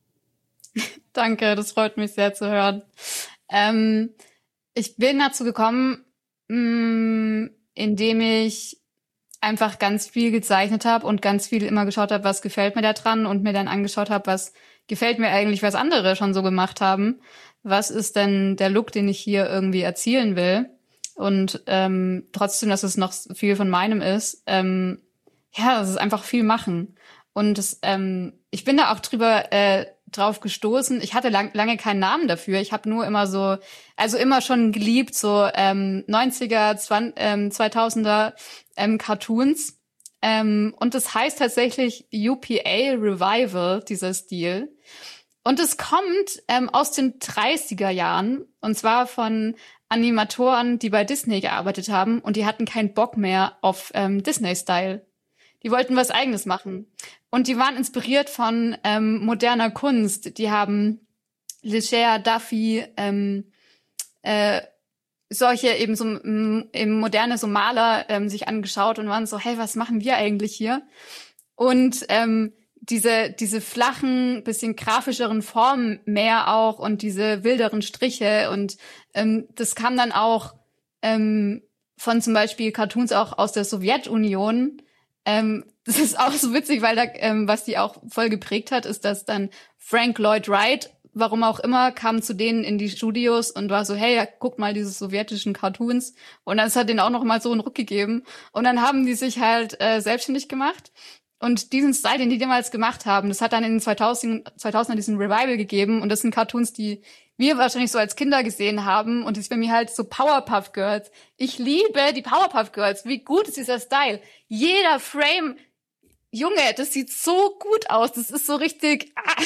Danke, das freut mich sehr zu hören. Ähm, ich bin dazu gekommen, mh, indem ich einfach ganz viel gezeichnet habe und ganz viel immer geschaut habe, was gefällt mir da dran und mir dann angeschaut habe, was gefällt mir eigentlich, was andere schon so gemacht haben. Was ist denn der Look, den ich hier irgendwie erzielen will? Und ähm, trotzdem, dass es noch viel von meinem ist, ähm, ja, das ist einfach viel machen. Und das, ähm, ich bin da auch drüber äh, drauf gestoßen. Ich hatte lang, lange keinen Namen dafür. Ich habe nur immer so, also immer schon geliebt, so ähm, neunziger, zwanzig, ähm, zweitausender ähm, Cartoons. Ähm, und das heißt tatsächlich U P A Revival, dieser Stil. Und es kommt ähm, aus den dreißiger Jahren, und zwar von Animatoren, die bei Disney gearbeitet haben, und die hatten keinen Bock mehr auf ähm, Disney-Style. Die wollten was Eigenes machen. Und die waren inspiriert von ähm, moderner Kunst. Die haben Leger, Duffy, ähm, äh, solche eben so m, eben moderne so Maler ähm, sich angeschaut und waren so, hey, was machen wir eigentlich hier? Und ähm, diese diese flachen, bisschen grafischeren Formen mehr auch und diese wilderen Striche und ähm, das kam dann auch ähm, von zum Beispiel Cartoons auch aus der Sowjetunion. Ähm, das ist auch so witzig, weil da, ähm, was die auch voll geprägt hat, ist, dass dann Frank Lloyd Wright, warum auch immer, kam zu denen in die Studios und war so, hey, guck mal diese sowjetischen Cartoons. Und dann hat denen auch noch mal so einen Ruck gegeben. Und dann haben die sich halt äh, selbstständig gemacht. Und diesen Style, den die damals gemacht haben, das hat dann in den zweitausender diesen Revival gegeben. Und das sind Cartoons, die wir wahrscheinlich so als Kinder gesehen haben. Und das ist bei mir halt so Powerpuff Girls. Ich liebe die Powerpuff Girls. Wie gut ist dieser Style? Jeder Frame, Junge, das sieht so gut aus. Das ist so richtig. Ah.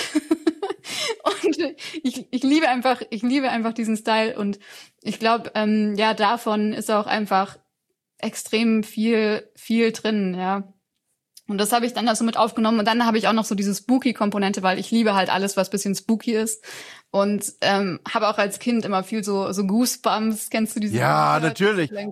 Und ich, ich liebe einfach, ich liebe einfach diesen Style. Und ich glaube, ähm, ja, davon ist auch einfach extrem viel, viel drin, ja. Und das habe ich dann da so mit aufgenommen. Und dann habe ich auch noch so diese Spooky-Komponente, weil ich liebe halt alles, was bisschen spooky ist. Und ähm, habe auch als Kind immer viel so so Goosebumps. Kennst du diese? Ja, natürlich. Wir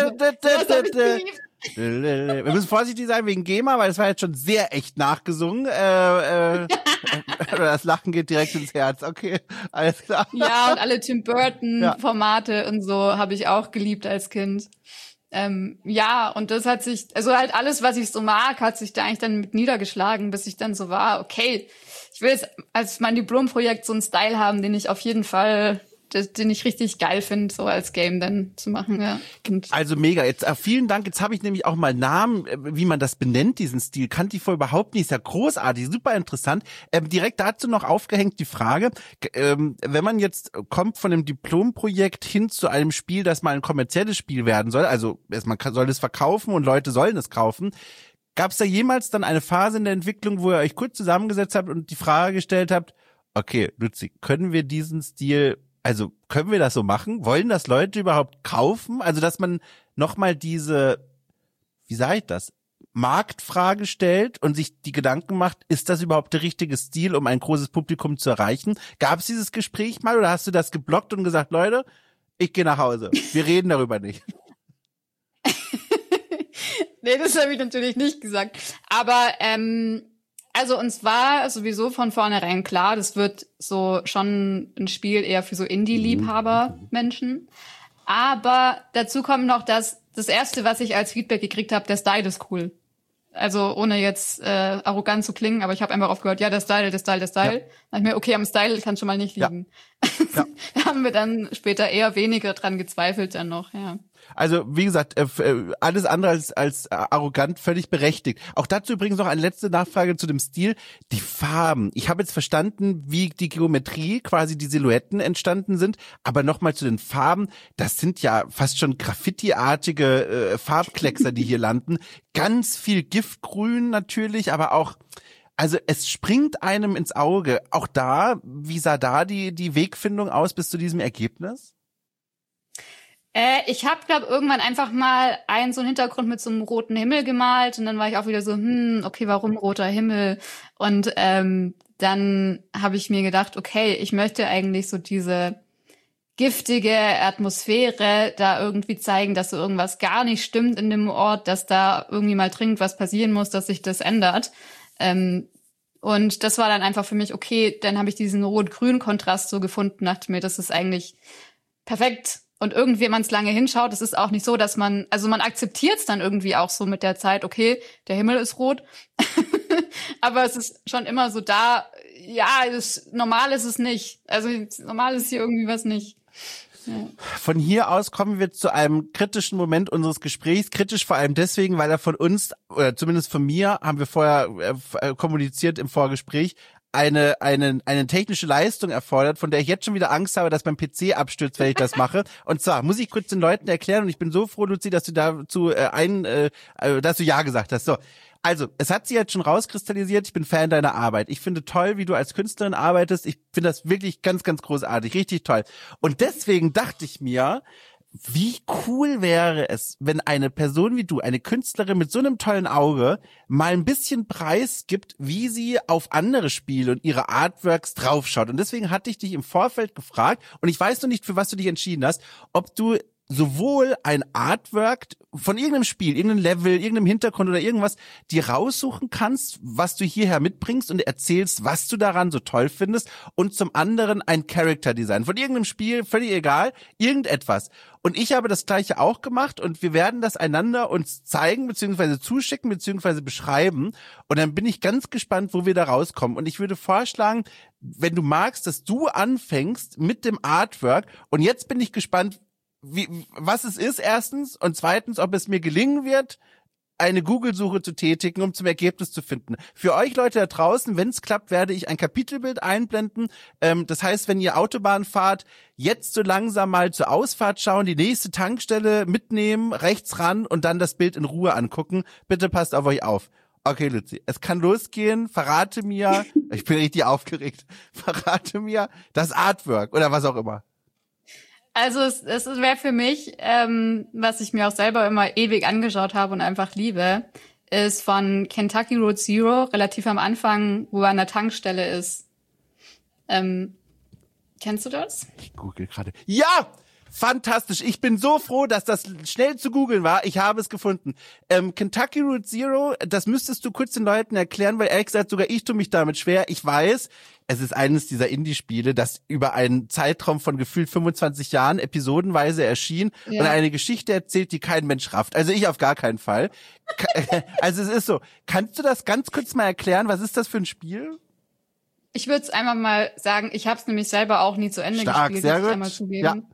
müssen vorsichtig sein wegen GEMA, weil es war jetzt schon sehr echt nachgesungen. Äh, äh, das Lachen geht direkt ins Herz. Okay, alles klar. Ja, und alle Tim Burton-Formate ja. und so habe ich auch geliebt als Kind. Ähm, ja, und das hat sich, also halt alles, was ich so mag, hat sich da eigentlich dann mit niedergeschlagen, bis ich dann so war, okay, ich will jetzt als mein Diplomprojekt so einen Style haben, den ich auf jeden Fall, den ich richtig geil finde, so als Game dann zu machen. Ja. Und also mega. Jetzt äh, vielen Dank. Jetzt habe ich nämlich auch mal Namen, äh, wie man das benennt, diesen Stil. Kannte ich vorher überhaupt nicht. Ist ja großartig, super interessant. Ähm, direkt dazu noch aufgehängt die Frage, ähm, wenn man jetzt kommt von einem Diplomprojekt hin zu einem Spiel, das mal ein kommerzielles Spiel werden soll, also man kann, soll es verkaufen und Leute sollen es kaufen. Gab es da jemals dann eine Phase in der Entwicklung, wo ihr euch kurz zusammengesetzt habt und die Frage gestellt habt, okay, Luzi, können wir diesen Stil, also können wir das so machen? Wollen das Leute überhaupt kaufen? Also dass man nochmal diese, wie sage ich das, Marktfrage stellt und sich die Gedanken macht, ist das überhaupt der richtige Stil, um ein großes Publikum zu erreichen? Gab es dieses Gespräch mal oder hast du das geblockt und gesagt, Leute, ich gehe nach Hause, wir reden darüber nicht? Nee, das habe ich natürlich nicht gesagt. Aber ähm, Also uns war sowieso von vornherein klar, das wird so schon ein Spiel eher für so Indie-Liebhaber-Menschen. Aber dazu kommt noch, dass das Erste, was ich als Feedback gekriegt habe, der Style ist cool. Also ohne jetzt äh, arrogant zu klingen, aber ich habe einfach aufgehört, ja, der Style, der Style, der Style. Ja. Dann dachte ich mir, okay, am Style kann schon mal nicht liegen. Ja. Ja. Da haben wir dann später eher weniger dran gezweifelt dann noch, ja. Also, wie gesagt, äh, alles andere als, als arrogant, völlig berechtigt. Auch dazu übrigens noch eine letzte Nachfrage zu dem Stil. Die Farben. Ich habe jetzt verstanden, wie die Geometrie, quasi die Silhouetten entstanden sind, aber nochmal zu den Farben. Das sind ja fast schon Graffiti-artige äh, Farbkleckser, die hier landen. Ganz viel Giftgrün natürlich, aber auch, also es springt einem ins Auge. Auch da, wie sah da die, die Wegfindung aus bis zu diesem Ergebnis? Äh, ich habe, glaube irgendwann einfach mal einen so einen Hintergrund mit so einem roten Himmel gemalt und dann war ich auch wieder so, hm, okay, warum roter Himmel? Und ähm, dann habe ich mir gedacht, okay, ich möchte eigentlich so diese giftige Atmosphäre da irgendwie zeigen, dass so irgendwas gar nicht stimmt in dem Ort, dass da irgendwie mal dringend was passieren muss, dass sich das ändert. Ähm, und das war dann einfach für mich, okay, dann habe ich diesen Rot-Grün-Kontrast so gefunden, dachte mir, das ist eigentlich perfekt. Und irgendwie, wenn man es lange hinschaut, es ist auch nicht so, dass man, also man akzeptiert es dann irgendwie auch so mit der Zeit, okay, der Himmel ist rot, aber es ist schon immer so da, ja, es, normal ist es nicht. Also normal ist hier irgendwie was nicht. Ja. Von hier aus kommen wir zu einem kritischen Moment unseres Gesprächs. Kritisch vor allem deswegen, weil er von uns, oder zumindest von mir, haben wir vorher äh, kommuniziert im Vorgespräch, eine, eine, eine technische Leistung erfordert, von der ich jetzt schon wieder Angst habe, dass mein P C abstürzt, wenn ich das mache. Und zwar muss ich kurz den Leuten erklären, und ich bin so froh, Luzi, dass du dazu äh, ein, äh, dass du Ja gesagt hast. So. Also, es hat sich jetzt schon rauskristallisiert, ich bin Fan deiner Arbeit. Ich finde toll, wie du als Künstlerin arbeitest. Ich finde das wirklich ganz, ganz großartig, richtig toll. Und deswegen dachte ich mir, wie cool wäre es, wenn eine Person wie du, eine Künstlerin mit so einem tollen Auge, mal ein bisschen Preis gibt, wie sie auf andere Spiele und ihre Artworks draufschaut. Und deswegen hatte ich dich im Vorfeld gefragt, und ich weiß noch nicht, für was du dich entschieden hast, ob du sowohl ein Artwork von irgendeinem Spiel, irgendeinem Level, irgendeinem Hintergrund oder irgendwas dir raussuchen kannst, was du hierher mitbringst und erzählst, was du daran so toll findest, und zum anderen ein Character Design von irgendeinem Spiel, völlig egal, irgendetwas. Und ich habe das Gleiche auch gemacht, und wir werden das einander uns zeigen, beziehungsweise zuschicken, beziehungsweise beschreiben, und dann bin ich ganz gespannt, wo wir da rauskommen. Und ich würde vorschlagen, wenn du magst, dass du anfängst mit dem Artwork, und jetzt bin ich gespannt, Wie, was es ist, erstens, und zweitens, ob es mir gelingen wird, eine Google-Suche zu tätigen, um zum Ergebnis zu finden. Für euch Leute da draußen, wenn es klappt, werde ich ein Kapitelbild einblenden. Ähm, das heißt, wenn ihr Autobahn fahrt, jetzt so langsam mal zur Ausfahrt schauen, die nächste Tankstelle mitnehmen, rechts ran und dann das Bild in Ruhe angucken. Bitte passt auf euch auf. Okay, Luzi, es kann losgehen. Verrate mir, ich bin richtig aufgeregt, verrate mir das Artwork oder was auch immer. Also es, es wäre für mich, ähm, was ich mir auch selber immer ewig angeschaut habe und einfach liebe, ist von Kentucky Road Zero, relativ am Anfang, wo er an der Tankstelle ist. Ähm, kennst du das? Ich google gerade. Ja! Fantastisch. Ich bin so froh, dass das schnell zu googeln war. Ich habe es gefunden. Ähm, Kentucky Road Zero, das müsstest du kurz den Leuten erklären, weil ehrlich gesagt sogar ich tue mich damit schwer. Ich weiß, es ist eines dieser Indie-Spiele, das über einen Zeitraum von gefühlt fünfundzwanzig Jahren episodenweise erschien, ja, und eine Geschichte erzählt, die kein Mensch rafft. Also ich auf gar keinen Fall. Also es ist so. Kannst du das ganz kurz mal erklären? Was ist das für ein Spiel? Ich würde es einmal mal sagen, ich habe es nämlich selber auch nie zu Ende Stark, gespielt. sehr muss ich gut. einmal zugeben. Ja.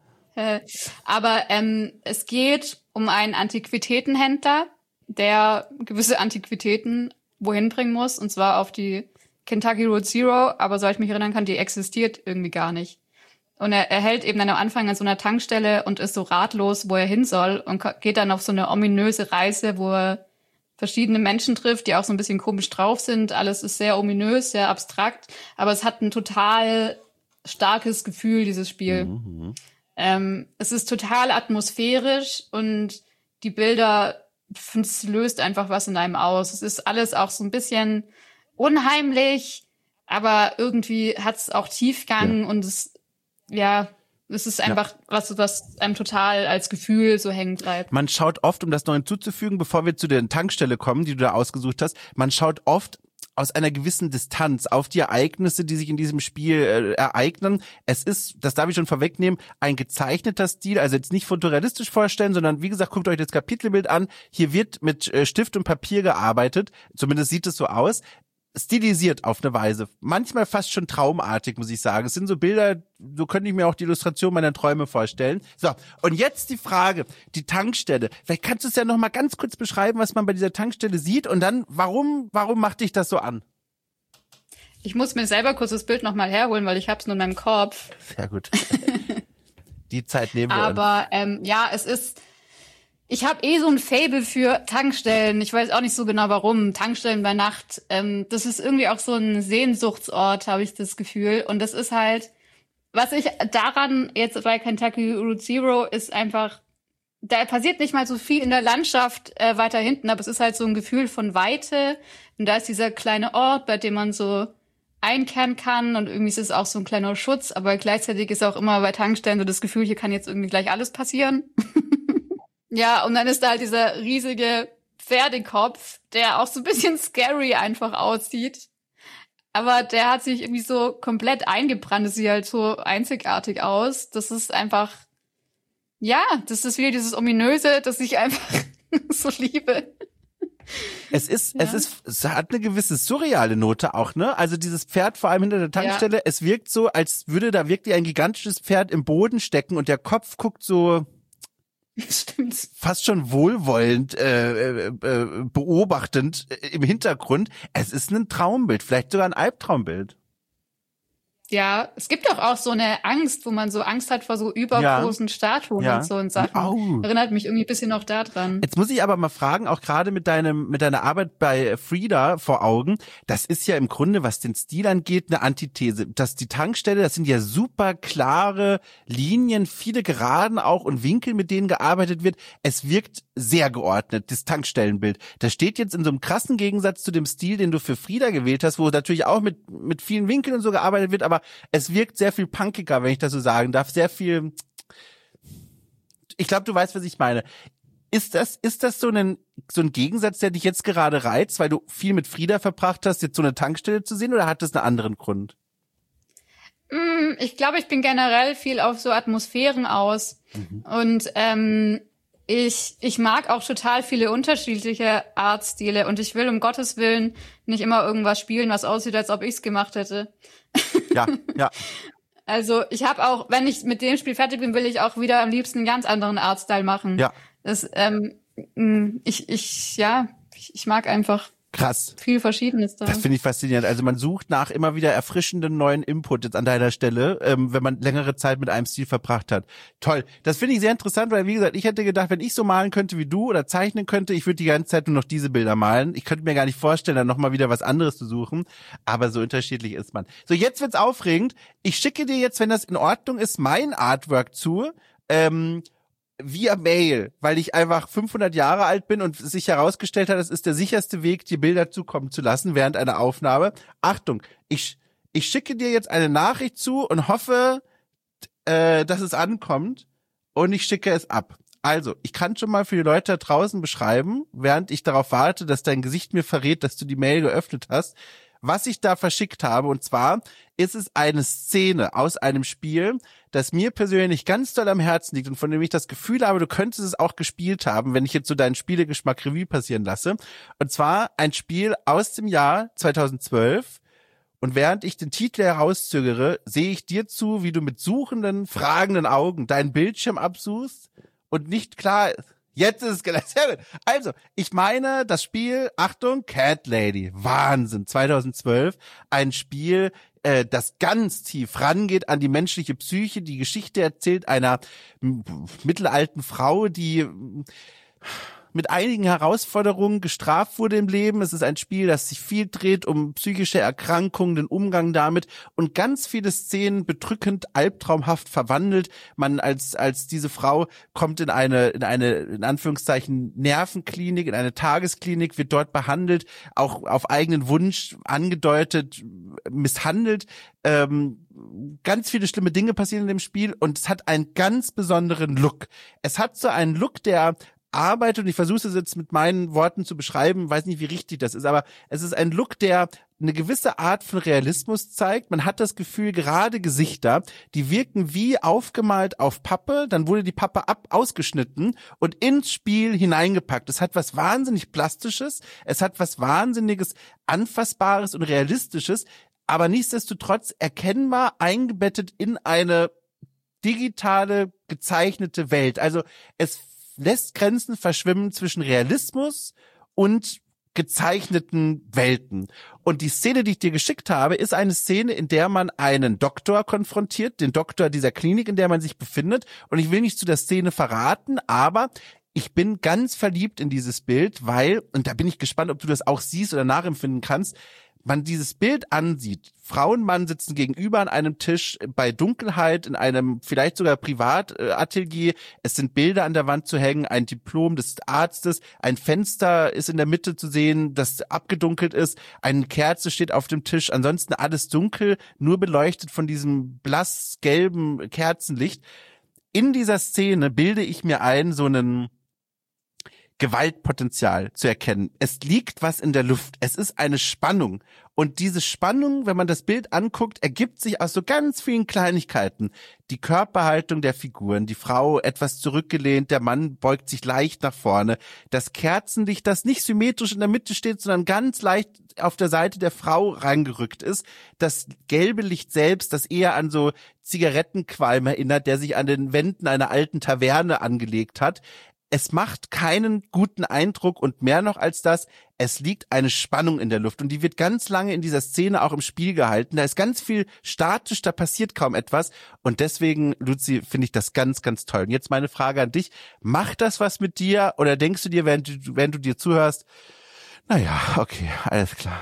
Aber ähm, es geht um einen Antiquitätenhändler, der gewisse Antiquitäten wohin bringen muss, und zwar auf die Kentucky Road Zero, aber soweit ich mich erinnern kann, die existiert irgendwie gar nicht. Und er, er hält eben dann am Anfang an so einer Tankstelle und ist so ratlos, wo er hin soll, und geht dann auf so eine ominöse Reise, wo er verschiedene Menschen trifft, die auch so ein bisschen komisch drauf sind. Alles ist sehr ominös, sehr abstrakt, aber es hat ein total starkes Gefühl, dieses Spiel. Mhm. Ähm, es ist total atmosphärisch, und die Bilder, es löst einfach was in einem aus. Es ist alles auch so ein bisschen unheimlich, aber irgendwie hat es auch Tiefgang, ja, und es, ja, es ist einfach, ja, was, was einem total als Gefühl so hängen bleibt. Man schaut oft, um das noch hinzuzufügen, bevor wir zu der Tankstelle kommen, die du da ausgesucht hast, man schaut oft aus einer gewissen Distanz auf die Ereignisse, die sich in diesem Spiel äh, ereignen. Es ist, das darf ich schon vorwegnehmen, ein gezeichneter Stil, also jetzt nicht fotorealistisch vorstellen, sondern wie gesagt, guckt euch das Kapitelbild an. Hier wird mit äh, Stift und Papier gearbeitet, zumindest sieht es so aus. Stilisiert auf eine Weise. Manchmal fast schon traumartig, muss ich sagen. Es sind so Bilder, so könnte ich mir auch die Illustration meiner Träume vorstellen. So, und jetzt die Frage, die Tankstelle. Vielleicht kannst du es ja noch mal ganz kurz beschreiben, was man bei dieser Tankstelle sieht und dann, warum, warum macht dich das so an? Ich muss mir selber kurz das Bild noch mal herholen, weil ich hab's nur in meinem Kopf. Sehr gut. Die Zeit nehmen wir Aber ähm, ja, es ist... Ich habe eh so ein Faible für Tankstellen. Ich weiß auch nicht so genau warum. Tankstellen bei Nacht, ähm, das ist irgendwie auch so ein Sehnsuchtsort, habe ich das Gefühl. Und das ist halt, was ich daran jetzt bei Kentucky Route Zero ist einfach, da passiert nicht mal so viel in der Landschaft äh, weiter hinten, aber es ist halt so ein Gefühl von Weite. Und da ist dieser kleine Ort, bei dem man so einkehren kann und irgendwie ist es auch so ein kleiner Schutz, aber gleichzeitig ist auch immer bei Tankstellen so das Gefühl, hier kann jetzt irgendwie gleich alles passieren. Ja, und dann ist da halt dieser riesige Pferdekopf, der auch so ein bisschen scary einfach aussieht. Aber der hat sich irgendwie so komplett eingebrannt. Das sieht halt so einzigartig aus. Das ist einfach, ja, das ist wieder dieses Ominöse, das ich einfach so liebe. Es ist, Ja. es ist, es hat eine gewisse surreale Note auch, ne? Also dieses Pferd vor allem hinter der Tankstelle, ja. Es wirkt so, als würde da wirklich ein gigantisches Pferd im Boden stecken und der Kopf guckt so, Stimmt. fast schon wohlwollend, äh, äh, beobachtend äh, im Hintergrund. Es ist ein Traumbild, vielleicht sogar ein Albtraumbild. Ja, es gibt doch auch so eine Angst, wo man so Angst hat vor so übergroßen ja. Statuen ja. und so und Sachen. Au. Erinnert mich irgendwie ein bisschen noch daran. Jetzt muss ich aber mal fragen, auch gerade mit deinem mit deiner Arbeit bei Frida vor Augen, das ist ja im Grunde, was den Stil angeht, eine Antithese. Dass die Tankstelle, das sind ja super klare Linien, viele Geraden auch und Winkel, mit denen gearbeitet wird. Es wirkt sehr geordnet, das Tankstellenbild. Das steht jetzt in so einem krassen Gegensatz zu dem Stil, den du für Frida gewählt hast, wo natürlich auch mit mit vielen Winkeln und so gearbeitet wird, aber es wirkt sehr viel punkiger, wenn ich das so sagen darf. Sehr viel, ich glaube, du weißt, was ich meine. Ist das, ist das so ein, so ein Gegensatz, der dich jetzt gerade reizt, weil du viel mit Frida verbracht hast, jetzt so eine Tankstelle zu sehen, oder hat das einen anderen Grund? Ich glaube, ich bin generell viel auf so Atmosphären aus. Mhm. Und ähm, ich ich mag auch total viele unterschiedliche Artstile. Und ich will um Gottes Willen nicht immer irgendwas spielen, was aussieht, als ob ich's gemacht hätte. Ja, ja. Also ich habe auch, wenn ich mit dem Spiel fertig bin, will ich auch wieder am liebsten einen ganz anderen Artstyle machen. Ja. Das, ähm, ich, ich, ja, ich, ich mag einfach krass. Viel Verschiedenes da. Das finde ich faszinierend. Also man sucht nach immer wieder erfrischenden neuen Input jetzt an deiner Stelle, ähm, wenn man längere Zeit mit einem Stil verbracht hat. Toll. Das finde ich sehr interessant, weil wie gesagt, ich hätte gedacht, wenn ich so malen könnte wie du oder zeichnen könnte, ich würde die ganze Zeit nur noch diese Bilder malen. Ich könnte mir gar nicht vorstellen, dann nochmal wieder was anderes zu suchen. Aber so unterschiedlich ist man. So, jetzt wird's aufregend. Ich schicke dir jetzt, wenn das in Ordnung ist, mein Artwork zu. Ähm, via Mail, weil ich einfach fünfhundert Jahre alt bin und sich herausgestellt hat, es ist der sicherste Weg, dir Bilder zukommen zu lassen während einer Aufnahme. Achtung, ich ich schicke dir jetzt eine Nachricht zu und hoffe, äh, dass es ankommt und ich schicke es ab. Also, ich kann schon mal für die Leute da draußen beschreiben, während ich darauf warte, dass dein Gesicht mir verrät, dass du die Mail geöffnet hast, was ich da verschickt habe. Und zwar ist es eine Szene aus einem Spiel, das mir persönlich ganz doll am Herzen liegt und von dem ich das Gefühl habe, du könntest es auch gespielt haben, wenn ich jetzt so deinen Spielegeschmack Revue passieren lasse. Und zwar ein Spiel aus dem Jahr zweitausendzwölf. Und während ich den Titel herauszögere, sehe ich dir zu, wie du mit suchenden, fragenden Augen deinen Bildschirm absuchst und nicht klar ist. Jetzt ist es gelernt. Also, ich meine, das Spiel, Achtung, Cat Lady, Wahnsinn, zweitausendzwölf, ein Spiel, äh, das ganz tief rangeht an die menschliche Psyche, die Geschichte erzählt einer m- mittelalten Frau, die mit einigen Herausforderungen gestraft wurde im Leben. Es ist ein Spiel, das sich viel dreht um psychische Erkrankungen, den Umgang damit und ganz viele Szenen bedrückend, albtraumhaft verwandelt. Man als als diese Frau kommt in eine in eine in Anführungszeichen Nervenklinik, in eine Tagesklinik, wird dort behandelt, auch auf eigenen Wunsch angedeutet, misshandelt. Ähm, ganz viele schlimme Dinge passieren in dem Spiel und es hat einen ganz besonderen Look. Es hat so einen Look, der arbeitet, und ich versuche es jetzt mit meinen Worten zu beschreiben, weiß nicht, wie richtig das ist, aber es ist ein Look, der eine gewisse Art von Realismus zeigt. Man hat das Gefühl, gerade Gesichter, die wirken wie aufgemalt auf Pappe, dann wurde die Pappe ab ausgeschnitten und ins Spiel hineingepackt. Es hat was wahnsinnig Plastisches, es hat was wahnsinniges Anfassbares und Realistisches, aber nichtsdestotrotz erkennbar eingebettet in eine digitale, gezeichnete Welt. Also es lässt Grenzen verschwimmen zwischen Realismus und gezeichneten Welten. Und die Szene, die ich dir geschickt habe, ist eine Szene, in der man einen Doktor konfrontiert, den Doktor dieser Klinik, in der man sich befindet. Und ich will nicht zu der Szene verraten, aber ich bin ganz verliebt in dieses Bild, weil, und da bin ich gespannt, ob du das auch siehst oder nachempfinden kannst, man dieses Bild ansieht. Frau und Mann sitzen gegenüber an einem Tisch bei Dunkelheit in einem vielleicht sogar Privatatelier. Es sind Bilder an der Wand zu hängen, ein Diplom des Arztes, ein Fenster ist in der Mitte zu sehen, das abgedunkelt ist, eine Kerze steht auf dem Tisch, ansonsten alles dunkel, nur beleuchtet von diesem blass-gelben Kerzenlicht. In dieser Szene bilde ich mir ein, so einen Gewaltpotenzial zu erkennen. Es liegt was in der Luft. Es ist eine Spannung. Und diese Spannung, wenn man das Bild anguckt, ergibt sich aus so ganz vielen Kleinigkeiten. Die Körperhaltung der Figuren, die Frau etwas zurückgelehnt, der Mann beugt sich leicht nach vorne. Das Kerzenlicht, das nicht symmetrisch in der Mitte steht, sondern ganz leicht auf der Seite der Frau rangerückt ist. Das gelbe Licht selbst, das eher an so Zigarettenqualm erinnert, der sich an den Wänden einer alten Taverne angelegt hat. Es macht keinen guten Eindruck und mehr noch als das, es liegt eine Spannung in der Luft und die wird ganz lange in dieser Szene auch im Spiel gehalten. Da ist ganz viel statisch, da passiert kaum etwas und deswegen, Luzi, finde ich das ganz, ganz toll. Und jetzt meine Frage an dich, macht das was mit dir oder denkst du dir, während du, während du dir zuhörst, naja, okay, alles klar.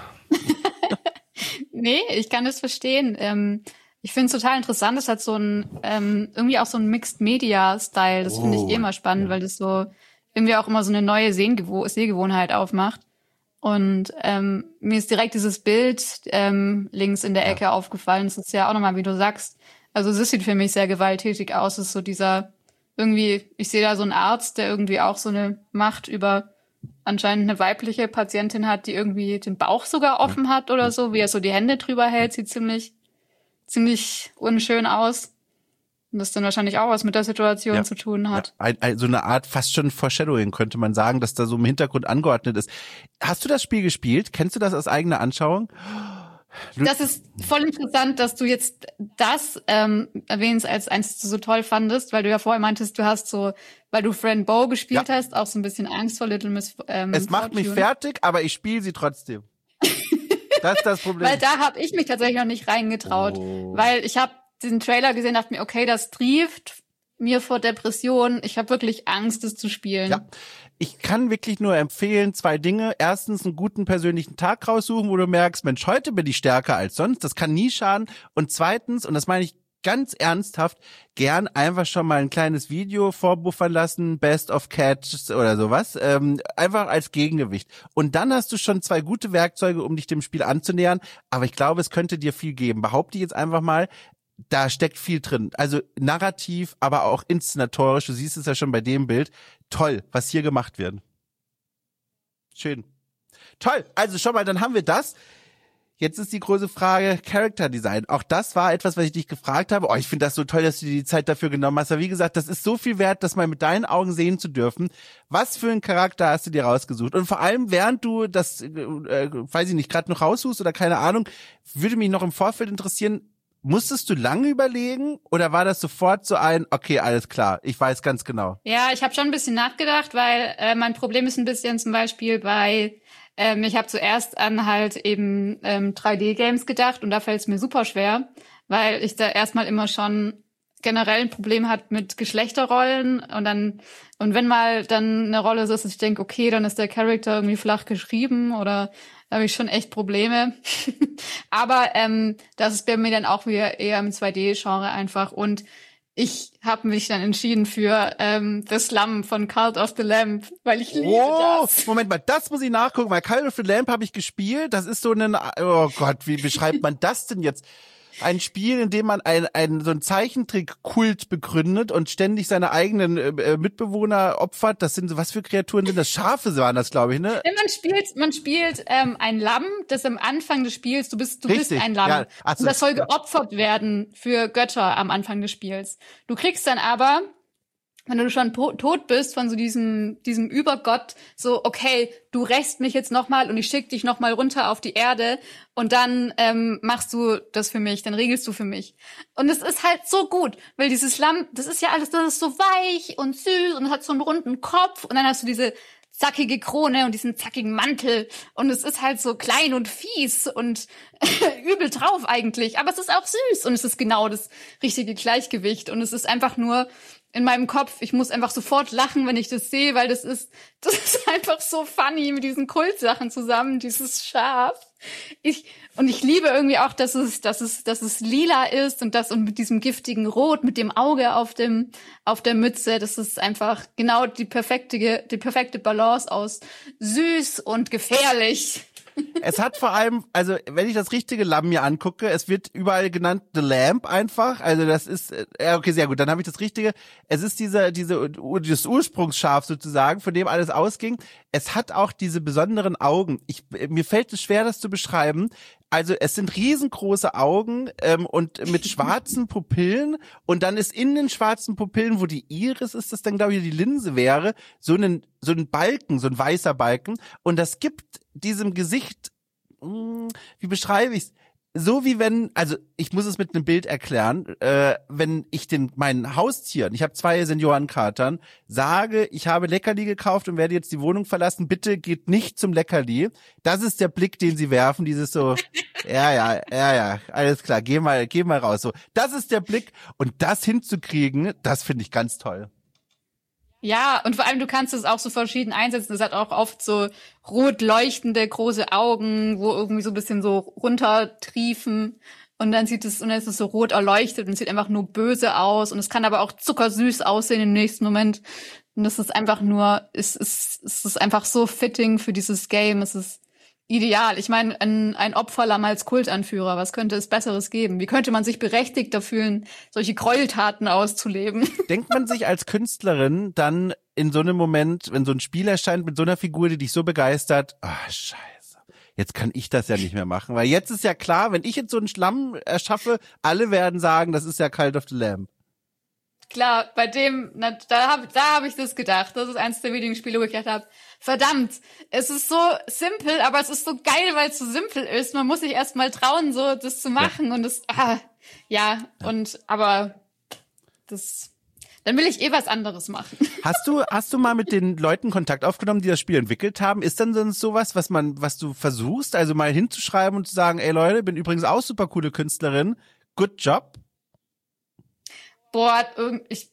Nee, ich kann das verstehen. Ähm Ich finde es total interessant. Das hat so ein ähm, irgendwie auch so ein Mixed-Media-Style. Das finde ich eh immer spannend, ja. Weil das so irgendwie auch immer so eine neue Sehgewoh- Sehgewohnheit aufmacht. Und ähm, mir ist direkt dieses Bild ähm, links in der Ecke ja. aufgefallen. Das ist ja auch nochmal, wie du sagst. Also es sieht für mich sehr gewalttätig aus. Es ist so dieser irgendwie, ich sehe da so einen Arzt, der irgendwie auch so eine Macht über anscheinend eine weibliche Patientin hat, die irgendwie den Bauch sogar offen ja. hat oder so, wie er so die Hände drüber hält, sieht ziemlich ziemlich unschön aus. Und das dann wahrscheinlich auch was mit der Situation ja, zu tun hat. Ja, ein, ein, so eine Art fast schon Foreshadowing könnte man sagen, dass da so im Hintergrund angeordnet ist. Hast du das Spiel gespielt? Kennst du das aus eigener Anschauung? Das ist voll interessant, dass du jetzt das ähm, erwähnst, als eins, das du so toll fandest, weil du ja vorher meintest, du hast so, weil du Friend Bo gespielt ja. hast, auch so ein bisschen Angst vor Little Miss ähm, Es macht Fortune. mich fertig, aber ich spiele sie trotzdem. Das ist das Problem. Weil da habe ich mich tatsächlich noch nicht reingetraut. Oh. Weil ich habe diesen Trailer gesehen, dachte mir, okay, das trieft mir vor Depressionen. Ich habe wirklich Angst, das zu spielen. Ja, ich kann wirklich nur empfehlen, zwei Dinge. Erstens, einen guten persönlichen Tag raussuchen, wo du merkst, Mensch, heute bin ich stärker als sonst. Das kann nie schaden. Und zweitens, und das meine ich ganz ernsthaft, gern einfach schon mal ein kleines Video vorbuffern lassen, Best of Cats oder sowas, ähm, einfach als Gegengewicht. Und dann hast du schon zwei gute Werkzeuge, um dich dem Spiel anzunähern, aber ich glaube, es könnte dir viel geben. Behaupte ich jetzt einfach mal, da steckt viel drin. Also narrativ, aber auch inszenatorisch, du siehst es ja schon bei dem Bild. Toll, was hier gemacht wird. Schön. Toll, also schon mal, dann haben wir das. Jetzt ist die große Frage Character Design. Auch das war etwas, was ich dich gefragt habe. Oh, ich finde das so toll, dass du dir die Zeit dafür genommen hast. Aber wie gesagt, das ist so viel wert, das mal mit deinen Augen sehen zu dürfen. Was für einen Charakter hast du dir rausgesucht? Und vor allem, während du das, äh, weiß ich nicht, gerade noch raussuchst oder keine Ahnung, würde mich noch im Vorfeld interessieren, musstest du lange überlegen oder war das sofort so ein, okay, alles klar, ich weiß ganz genau? Ja, ich habe schon ein bisschen nachgedacht, weil äh, mein Problem ist ein bisschen zum Beispiel bei Ähm, ich habe zuerst an halt eben ähm, drei D-Games gedacht und da fällt es mir super schwer, weil ich da erstmal immer schon generell ein Problem hat mit Geschlechterrollen und dann und wenn mal dann eine Rolle so ist, dass ich denke, okay, dann ist der Charakter irgendwie flach geschrieben oder da habe ich schon echt Probleme. Aber ähm, das ist bei mir dann auch wieder eher im zwei D-Genre einfach und ich habe mich dann entschieden für ähm, The Slum von Cult of the Lamb, weil ich liebe oh, das. Moment mal, das muss ich nachgucken, weil Cult of the Lamb habe ich gespielt. Das ist so ein, oh Gott, wie beschreibt man das denn jetzt? ein Spiel, in dem man ein, ein so ein Zeichentrick-Kult begründet und ständig seine eigenen äh, Mitbewohner opfert. Das sind so, was für Kreaturen sind das? Schafe waren das, glaube ich, ne? Wenn man spielt, man spielt ähm, ein Lamm, das am Anfang des Spiels, du bist, du Richtig, bist ein Lamm. ja. Ach so, und das soll ja. geopfert werden für Götter am Anfang des Spiels. Du kriegst dann aber, wenn du schon po- tot bist von so diesem diesem Übergott, so okay, du rächst mich jetzt nochmal und ich schick dich nochmal runter auf die Erde und dann ähm, machst du das für mich, dann regelst du für mich. Und es ist halt so gut, weil dieses Lamm, das ist ja alles, das ist so weich und süß und hat so einen runden Kopf und dann hast du diese zackige Krone und diesen zackigen Mantel und es ist halt so klein und fies und übel drauf eigentlich, aber es ist auch süß und es ist genau das richtige Gleichgewicht und es ist einfach nur in meinem Kopf, ich muss einfach sofort lachen, wenn ich das sehe, weil das ist, das ist einfach so funny mit diesen Kultsachen zusammen, dieses Schaf. Ich, und ich liebe irgendwie auch, dass es, dass es, dass es lila ist und das und mit diesem giftigen Rot, mit dem Auge auf dem, auf der Mütze, das ist einfach genau die perfekte, die perfekte Balance aus süß und gefährlich. Es hat vor allem, also wenn ich das richtige Lamm mir angucke, es wird überall genannt The Lamb einfach, also das ist, ja okay, sehr gut, dann habe ich das Richtige. Es ist diese, diese, das Ursprungsschaf sozusagen, von dem alles ausging. Es hat auch diese besonderen Augen. Ich, mir fällt es schwer, das zu beschreiben. Also es sind riesengroße Augen ähm, und mit schwarzen Pupillen und dann ist in den schwarzen Pupillen, wo die Iris ist, das dann glaube ich die Linse wäre, so ein so ein Balken, so ein weißer Balken und das gibt diesem Gesicht, mh, wie beschreibe ich's? So wie wenn, also ich muss es mit einem Bild erklären, äh, wenn ich den meinen Haustieren, ich habe zwei Seniorenkatern, sage, ich habe Leckerli gekauft und werde jetzt die Wohnung verlassen, bitte geht nicht zum Leckerli. Das ist der Blick, den sie werfen, dieses so, ja, ja, ja, ja, alles klar, geh mal, geh mal raus. So, das ist der Blick und das hinzukriegen, das finde ich ganz toll. Ja, und vor allem, du kannst es auch so verschieden einsetzen. Es hat auch oft so rot leuchtende große Augen, wo irgendwie so ein bisschen so runtertriefen. Und dann sieht es, und dann ist es so rot erleuchtet und sieht einfach nur böse aus. Und es kann aber auch zuckersüß aussehen im nächsten Moment. Und das ist einfach nur, es ist, es ist einfach so fitting für dieses Game. Es ist ideal. Ich meine, ein, ein Opferlamm als Kultanführer, was könnte es Besseres geben? Wie könnte man sich berechtigter fühlen, solche Gräueltaten auszuleben? Denkt man sich als Künstlerin dann in so einem Moment, wenn so ein Spiel erscheint mit so einer Figur, die dich so begeistert, ah, scheiße, jetzt kann ich das ja nicht mehr machen, weil jetzt ist ja klar, wenn ich jetzt so einen Schlamm erschaffe, alle werden sagen, das ist ja Cult of the Lamb. Klar, bei dem, na, da habe da hab ich das gedacht. Das ist eins der wenigen Spiele, wo ich gedacht habe, verdammt, es ist so simpel, aber es ist so geil, weil es so simpel ist. Man muss sich erst mal trauen, so das zu machen. Ja. Und das, ah, ja, ja, und aber das, dann will ich eh was anderes machen. Hast du, hast du mal mit den Leuten Kontakt aufgenommen, die das Spiel entwickelt haben? Ist dann sonst sowas, was man, was du versuchst, also mal hinzuschreiben und zu sagen, ey Leute, bin übrigens auch super coole Künstlerin, good job? Boah, ich,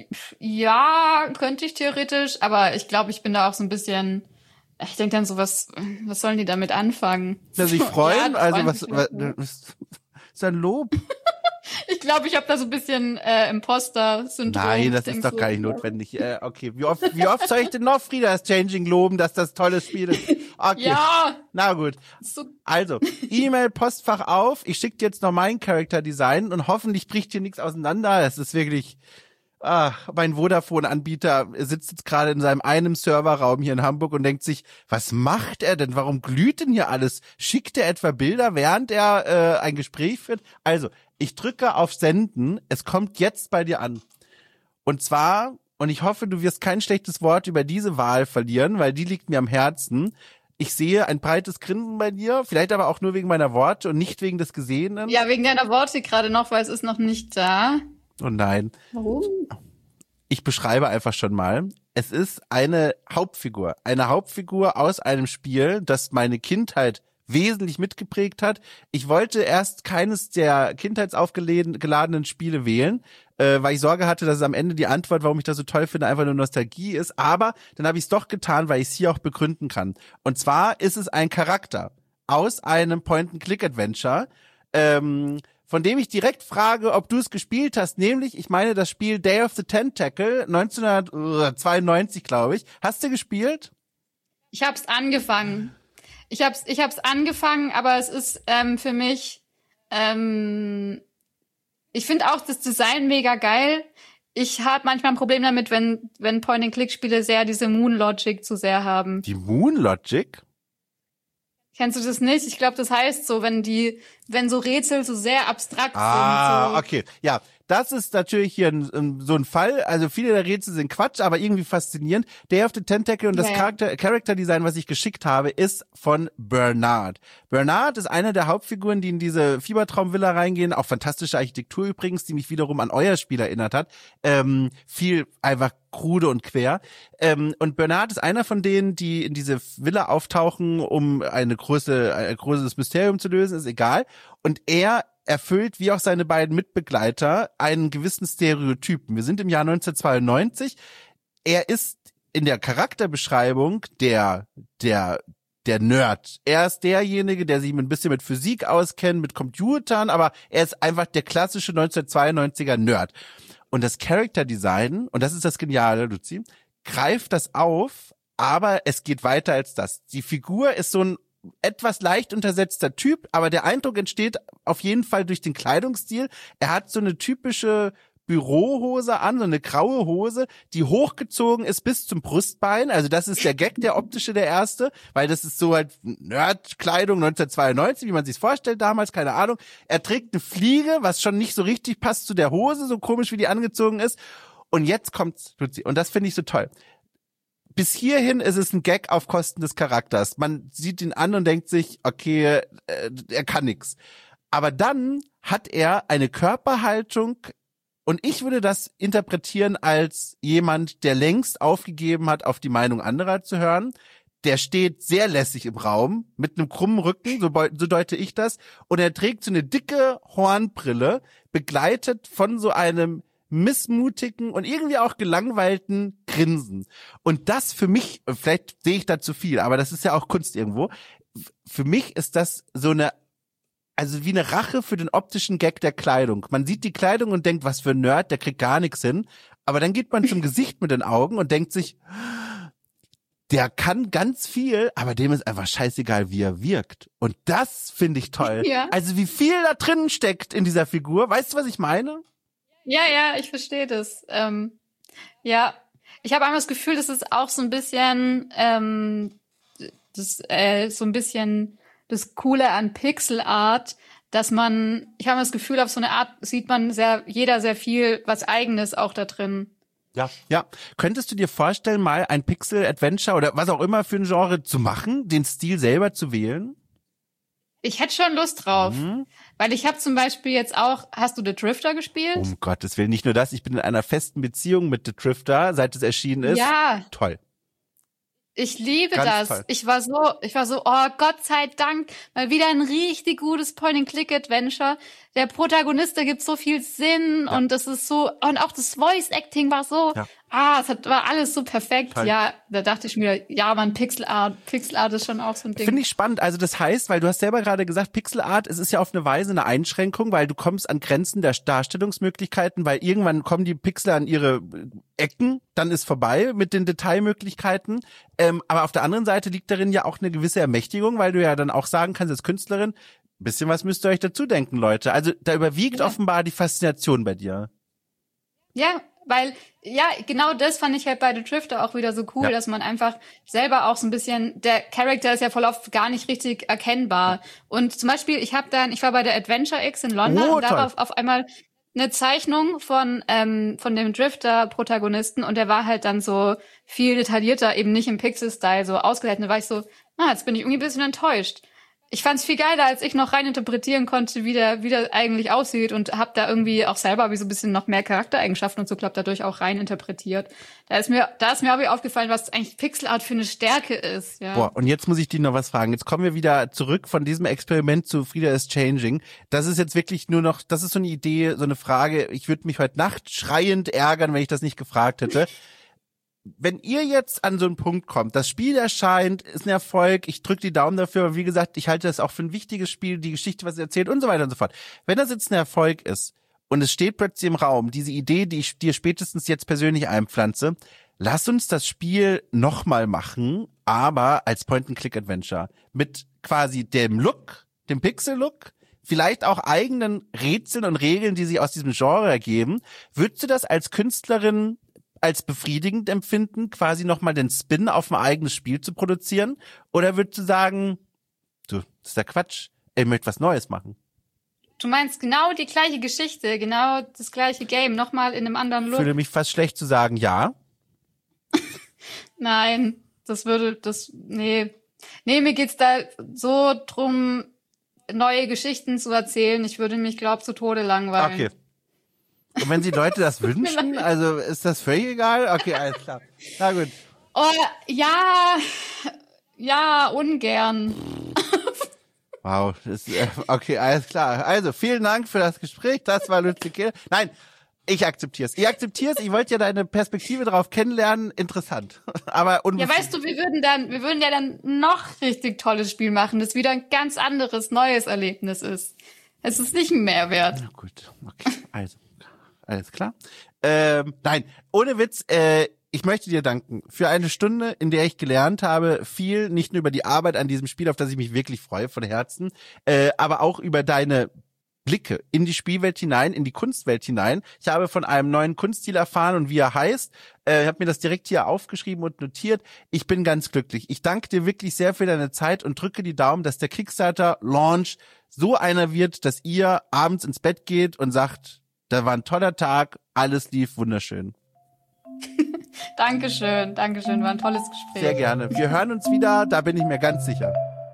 ja, könnte ich theoretisch, aber ich glaube, ich bin da auch so ein bisschen, ich denke dann so, was, was sollen die damit anfangen? Ja, sich freuen? Ja, also was, was, was ist ein Lob? Ich glaube, ich habe da so ein bisschen äh, Imposter-Syndrom. Nein, das ist doch so gar nicht notwendig. Äh, okay, wie oft, wie oft soll ich denn noch Friedas Changing loben, dass das tolles Spiel ist? Okay. Ja. Na gut. So. Also, E-Mail-Postfach auf. Ich schicke dir jetzt noch mein Character-Design und hoffentlich bricht hier nichts auseinander. Das ist wirklich... Ah, mein Vodafone-Anbieter sitzt jetzt gerade in seinem einem Serverraum hier in Hamburg und denkt sich, was macht er denn? Warum glüht denn hier alles? Schickt er etwa Bilder, während er äh, ein Gespräch führt? Also, ich drücke auf Senden. Es kommt jetzt bei dir an. Und zwar, und ich hoffe, du wirst kein schlechtes Wort über diese Wahl verlieren, weil die liegt mir am Herzen. Ich sehe ein breites Grinsen bei dir, vielleicht aber auch nur wegen meiner Worte und nicht wegen des Gesehenen. Ja, wegen deiner Worte gerade noch, weil es ist noch nicht da. Oh nein. Warum? Ich beschreibe einfach schon mal. Es ist eine Hauptfigur. Eine Hauptfigur aus einem Spiel, das meine Kindheit wesentlich mitgeprägt hat. Ich wollte erst keines der kindheitsaufgeladenen Spiele wählen, äh, weil ich Sorge hatte, dass es am Ende die Antwort, warum ich das so toll finde, einfach nur Nostalgie ist. Aber dann habe ich es doch getan, weil ich es hier auch begründen kann. Und zwar ist es ein Charakter aus einem Point-and-Click-Adventure, ähm, von dem ich direkt frage, ob du es gespielt hast, nämlich, ich meine, das Spiel Day of the Tentacle, neunzehnhundertzweiundneunzig, glaube ich. Hast du gespielt? Ich hab's angefangen. Ich hab's, ich hab's angefangen, aber es ist ähm, für mich Ähm, ich finde auch das Design mega geil. Ich habe manchmal ein Problem damit, wenn wenn Point-and-Click-Spiele sehr diese Moon-Logic zu sehr haben. Die Moon-Logic? Kennst du das nicht? Ich glaube, das heißt so, wenn die, wenn so Rätsel so sehr abstrakt ah, sind. So. Okay. Ja, das ist natürlich hier ein, ein, so ein Fall. Also viele der Rätsel sind Quatsch, aber irgendwie faszinierend. Day of the Tentacle und das Ja, ja. Charakter, Character Design, was ich geschickt habe, ist von Bernard. Bernard ist eine der Hauptfiguren, die in diese Fiebertraumvilla reingehen. Auch fantastische Architektur übrigens, die mich wiederum an euer Spiel erinnert hat. Ähm, viel einfach krude und quer. Ähm, und Bernard ist einer von denen, die in diese Villa auftauchen, um eine große, ein großes Mysterium zu lösen, ist egal. Und er erfüllt, wie auch seine beiden Mitbegleiter, einen gewissen Stereotypen. Wir sind im Jahr neunzehnhundertzweiundneunzig. Er ist in der Charakterbeschreibung der, der, der Nerd. Er ist derjenige, der sich ein bisschen mit Physik auskennt, mit Computern, aber er ist einfach der klassische neunzehnhundertzweiundneunziger Nerd. Und das Character Design, und das ist das Geniale, Luzi, greift das auf, aber es geht weiter als das. Die Figur ist so ein etwas leicht untersetzter Typ, aber der Eindruck entsteht auf jeden Fall durch den Kleidungsstil. Er hat so eine typische Bürohose an, so eine graue Hose, die hochgezogen ist bis zum Brustbein. Also das ist der Gag, der optische, der erste, weil das ist so halt Nerdkleidung neunzehnhundertzweiundneunzig, wie man sich's vorstellt damals, keine Ahnung. Er trägt eine Fliege, was schon nicht so richtig passt zu der Hose, so komisch, wie die angezogen ist. Und jetzt kommt's, Luzi, und das finde ich so toll. Bis hierhin ist es ein Gag auf Kosten des Charakters. Man sieht ihn an und denkt sich, okay, äh, er kann nix. Aber dann hat er eine Körperhaltung, und ich würde das interpretieren als jemand, der längst aufgegeben hat, auf die Meinung anderer zu hören. Der steht sehr lässig im Raum, mit einem krummen Rücken, so, so deute ich das. Und er trägt so eine dicke Hornbrille, begleitet von so einem missmutigen und irgendwie auch gelangweilten Grinsen. Und das für mich, vielleicht sehe ich da zu viel, aber das ist ja auch Kunst irgendwo. Für mich ist das so eine, also wie eine Rache für den optischen Gag der Kleidung. Man sieht die Kleidung und denkt, was für ein Nerd, der kriegt gar nichts hin. Aber dann geht man zum Gesicht mit den Augen und denkt sich, der kann ganz viel, aber dem ist einfach scheißegal, wie er wirkt. Und das finde ich toll. Ja. Also wie viel da drin steckt in dieser Figur. Weißt du, was ich meine? Ja, ja, ich verstehe das. Ähm, ja, ich habe einfach das Gefühl, das ist auch so ein bisschen, ähm, das, äh, so ein bisschen das Coole an Pixel Art, dass man, ich habe das Gefühl, auf so eine Art sieht man sehr, jeder sehr viel was Eigenes auch da drin. Ja. Ja. Könntest du dir vorstellen, mal ein Pixel-Adventure oder was auch immer für ein Genre zu machen, den Stil selber zu wählen? Ich hätte schon Lust drauf, mhm. weil ich habe zum Beispiel jetzt auch, hast du The Drifter gespielt? Um Gottes Willen, nicht nur das, ich bin in einer festen Beziehung mit The Drifter, seit es erschienen ist. Ja. Toll. Ich liebe Ganz das. toll. Ich war so, ich war so, oh Gott sei Dank, mal wieder ein richtig gutes Point-and-Click-Adventure. Der Protagonist, der gibt so viel Sinn Ja. und das ist so, und auch das Voice-Acting war so, Ja. ah, es hat, war alles so perfekt. Toll. Ja, da dachte ich mir, ja, man, Pixel Art, Pixel Art ist schon auch so ein Ding. Finde ich spannend. Also das heißt, weil du hast selber gerade gesagt, Pixel Art, es ist ja auf eine Weise eine Einschränkung, weil du kommst an Grenzen der Darstellungsmöglichkeiten, weil irgendwann kommen die Pixel an ihre Ecken, dann ist vorbei mit den Detailmöglichkeiten. Ähm, aber auf der anderen Seite liegt darin ja auch eine gewisse Ermächtigung, weil du ja dann auch sagen kannst als Künstlerin, bisschen was müsst ihr euch dazu denken, Leute. Also da überwiegt Ja. offenbar die Faszination bei dir. Ja, weil, ja, genau das fand ich halt bei The Drifter auch wieder so cool, Ja. dass man einfach selber auch so ein bisschen, der Charakter ist ja voll oft gar nicht richtig erkennbar. Und zum Beispiel, ich habe dann, ich war bei der Adventure X in London Oh, und da toll. war auf, auf einmal eine Zeichnung von ähm, von dem Drifter-Protagonisten und der war halt dann so viel detaillierter, eben nicht im Pixel-Style so ausgezeichnet. Da war ich so, ah, jetzt bin ich irgendwie ein bisschen enttäuscht. Ich fand's viel geiler, als ich noch rein interpretieren konnte, wie der, wie der eigentlich aussieht und hab da irgendwie auch selber wie so ein bisschen noch mehr Charaktereigenschaften und so, glaub, dadurch auch rein interpretiert. Da ist mir, da ist mir aber aufgefallen, was eigentlich Pixelart für eine Stärke ist, ja. Boah, und jetzt muss ich dir noch was fragen. Jetzt kommen wir wieder zurück von diesem Experiment zu Frida is Changing. Das ist jetzt wirklich nur noch, das ist so eine Idee, so eine Frage. Ich würde mich heute Nacht schreiend ärgern, wenn ich das nicht gefragt hätte. Wenn ihr jetzt an so einen Punkt kommt, das Spiel erscheint, ist ein Erfolg, ich drücke die Daumen dafür, aber wie gesagt, ich halte das auch für ein wichtiges Spiel, die Geschichte, was es erzählt und so weiter und so fort. Wenn das jetzt ein Erfolg ist und es steht plötzlich im Raum, diese Idee, die ich dir spätestens jetzt persönlich einpflanze, lass uns das Spiel nochmal machen, aber als Point-and-Click-Adventure. Mit quasi dem Look, dem Pixel-Look, vielleicht auch eigenen Rätseln und Regeln, die sich aus diesem Genre ergeben. Würdest du das als Künstlerin als befriedigend empfinden, quasi nochmal den Spin auf ein eigenes Spiel zu produzieren? Oder würdest du sagen, du, das ist ja Quatsch, ich möchte was Neues machen? Du meinst genau die gleiche Geschichte, genau das gleiche Game, nochmal in einem anderen Look? Ich fühle mich fast schlecht zu sagen, ja. Nein, das würde, das, nee. Nee, mir geht's da so drum, neue Geschichten zu erzählen. Ich würde mich, glaub, zu Tode langweilen. Okay. Und wenn die Leute das wünschen, also ist das völlig egal? Okay, alles klar. Na gut. Oh, ja, ja, ungern. Wow, das, äh, okay, alles klar. Also, vielen Dank für das Gespräch. Das war Luzi Kehle. Nein, ich akzeptiere es. Ich akzeptiere es. Ich wollte ja deine Perspektive darauf kennenlernen. Interessant. Aber ja, weißt du, wir würden dann, wir würden ja dann noch richtig tolles Spiel machen, das wieder ein ganz anderes, neues Erlebnis ist. Es ist nicht ein Mehrwert. Na gut, okay, also, alles klar. Ähm, nein, ohne Witz, äh, ich möchte dir danken für eine Stunde, in der ich gelernt habe, viel, nicht nur über die Arbeit an diesem Spiel, auf das ich mich wirklich freue, von Herzen, äh, aber auch über deine Blicke in die Spielwelt hinein, in die Kunstwelt hinein. Ich habe von einem neuen Kunststil erfahren und wie er heißt. Äh, ich habe mir das direkt hier aufgeschrieben und notiert. Ich bin ganz glücklich. Ich danke dir wirklich sehr für deine Zeit und drücke die Daumen, dass der Kickstarter-Launch so einer wird, dass ihr abends ins Bett geht und sagt, da war ein toller Tag, alles lief wunderschön. Dankeschön, Dankeschön, war ein tolles Gespräch. Sehr gerne. Wir hören uns wieder, da bin ich mir ganz sicher.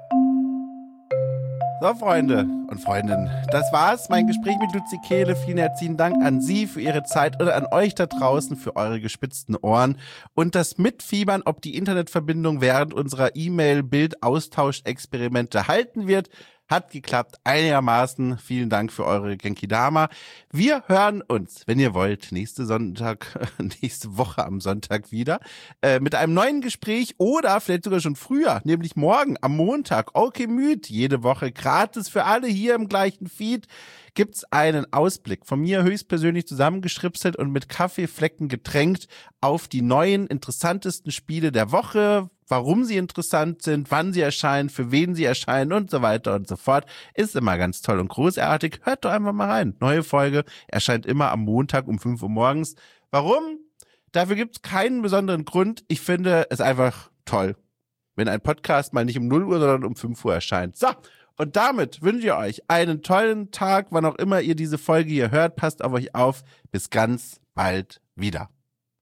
So, Freunde und Freundinnen, das war's, mein Gespräch mit Luzi Kehle. Vielen herzlichen Dank an Sie für Ihre Zeit oder an euch da draußen für eure gespitzten Ohren und das Mitfiebern, ob die Internetverbindung während unserer E-Mail-Bild-Austausch-Experimente halten wird. Hat geklappt, einigermaßen. Vielen Dank für eure Genkidama. Wir hören uns, wenn ihr wollt, nächste Sonntag, nächste Woche am Sonntag wieder, äh, mit einem neuen Gespräch oder vielleicht sogar schon früher, nämlich morgen am Montag. Okay, Müd, jede Woche gratis für alle hier im gleichen Feed. Gibt's einen Ausblick von mir höchstpersönlich zusammengeschripselt und mit Kaffeeflecken getränkt auf die neuen, interessantesten Spiele der Woche, warum sie interessant sind, wann sie erscheinen, für wen sie erscheinen und so weiter und so fort. Ist immer ganz toll und großartig. Hört doch einfach mal rein. Neue Folge erscheint immer am Montag um fünf Uhr morgens. Warum? Dafür gibt's keinen besonderen Grund. Ich finde es einfach toll, wenn ein Podcast mal nicht um null Uhr, sondern um fünf Uhr erscheint. So. Und damit wünsche ich euch einen tollen Tag, wann auch immer ihr diese Folge hier hört. Passt auf euch auf. Bis ganz bald wieder.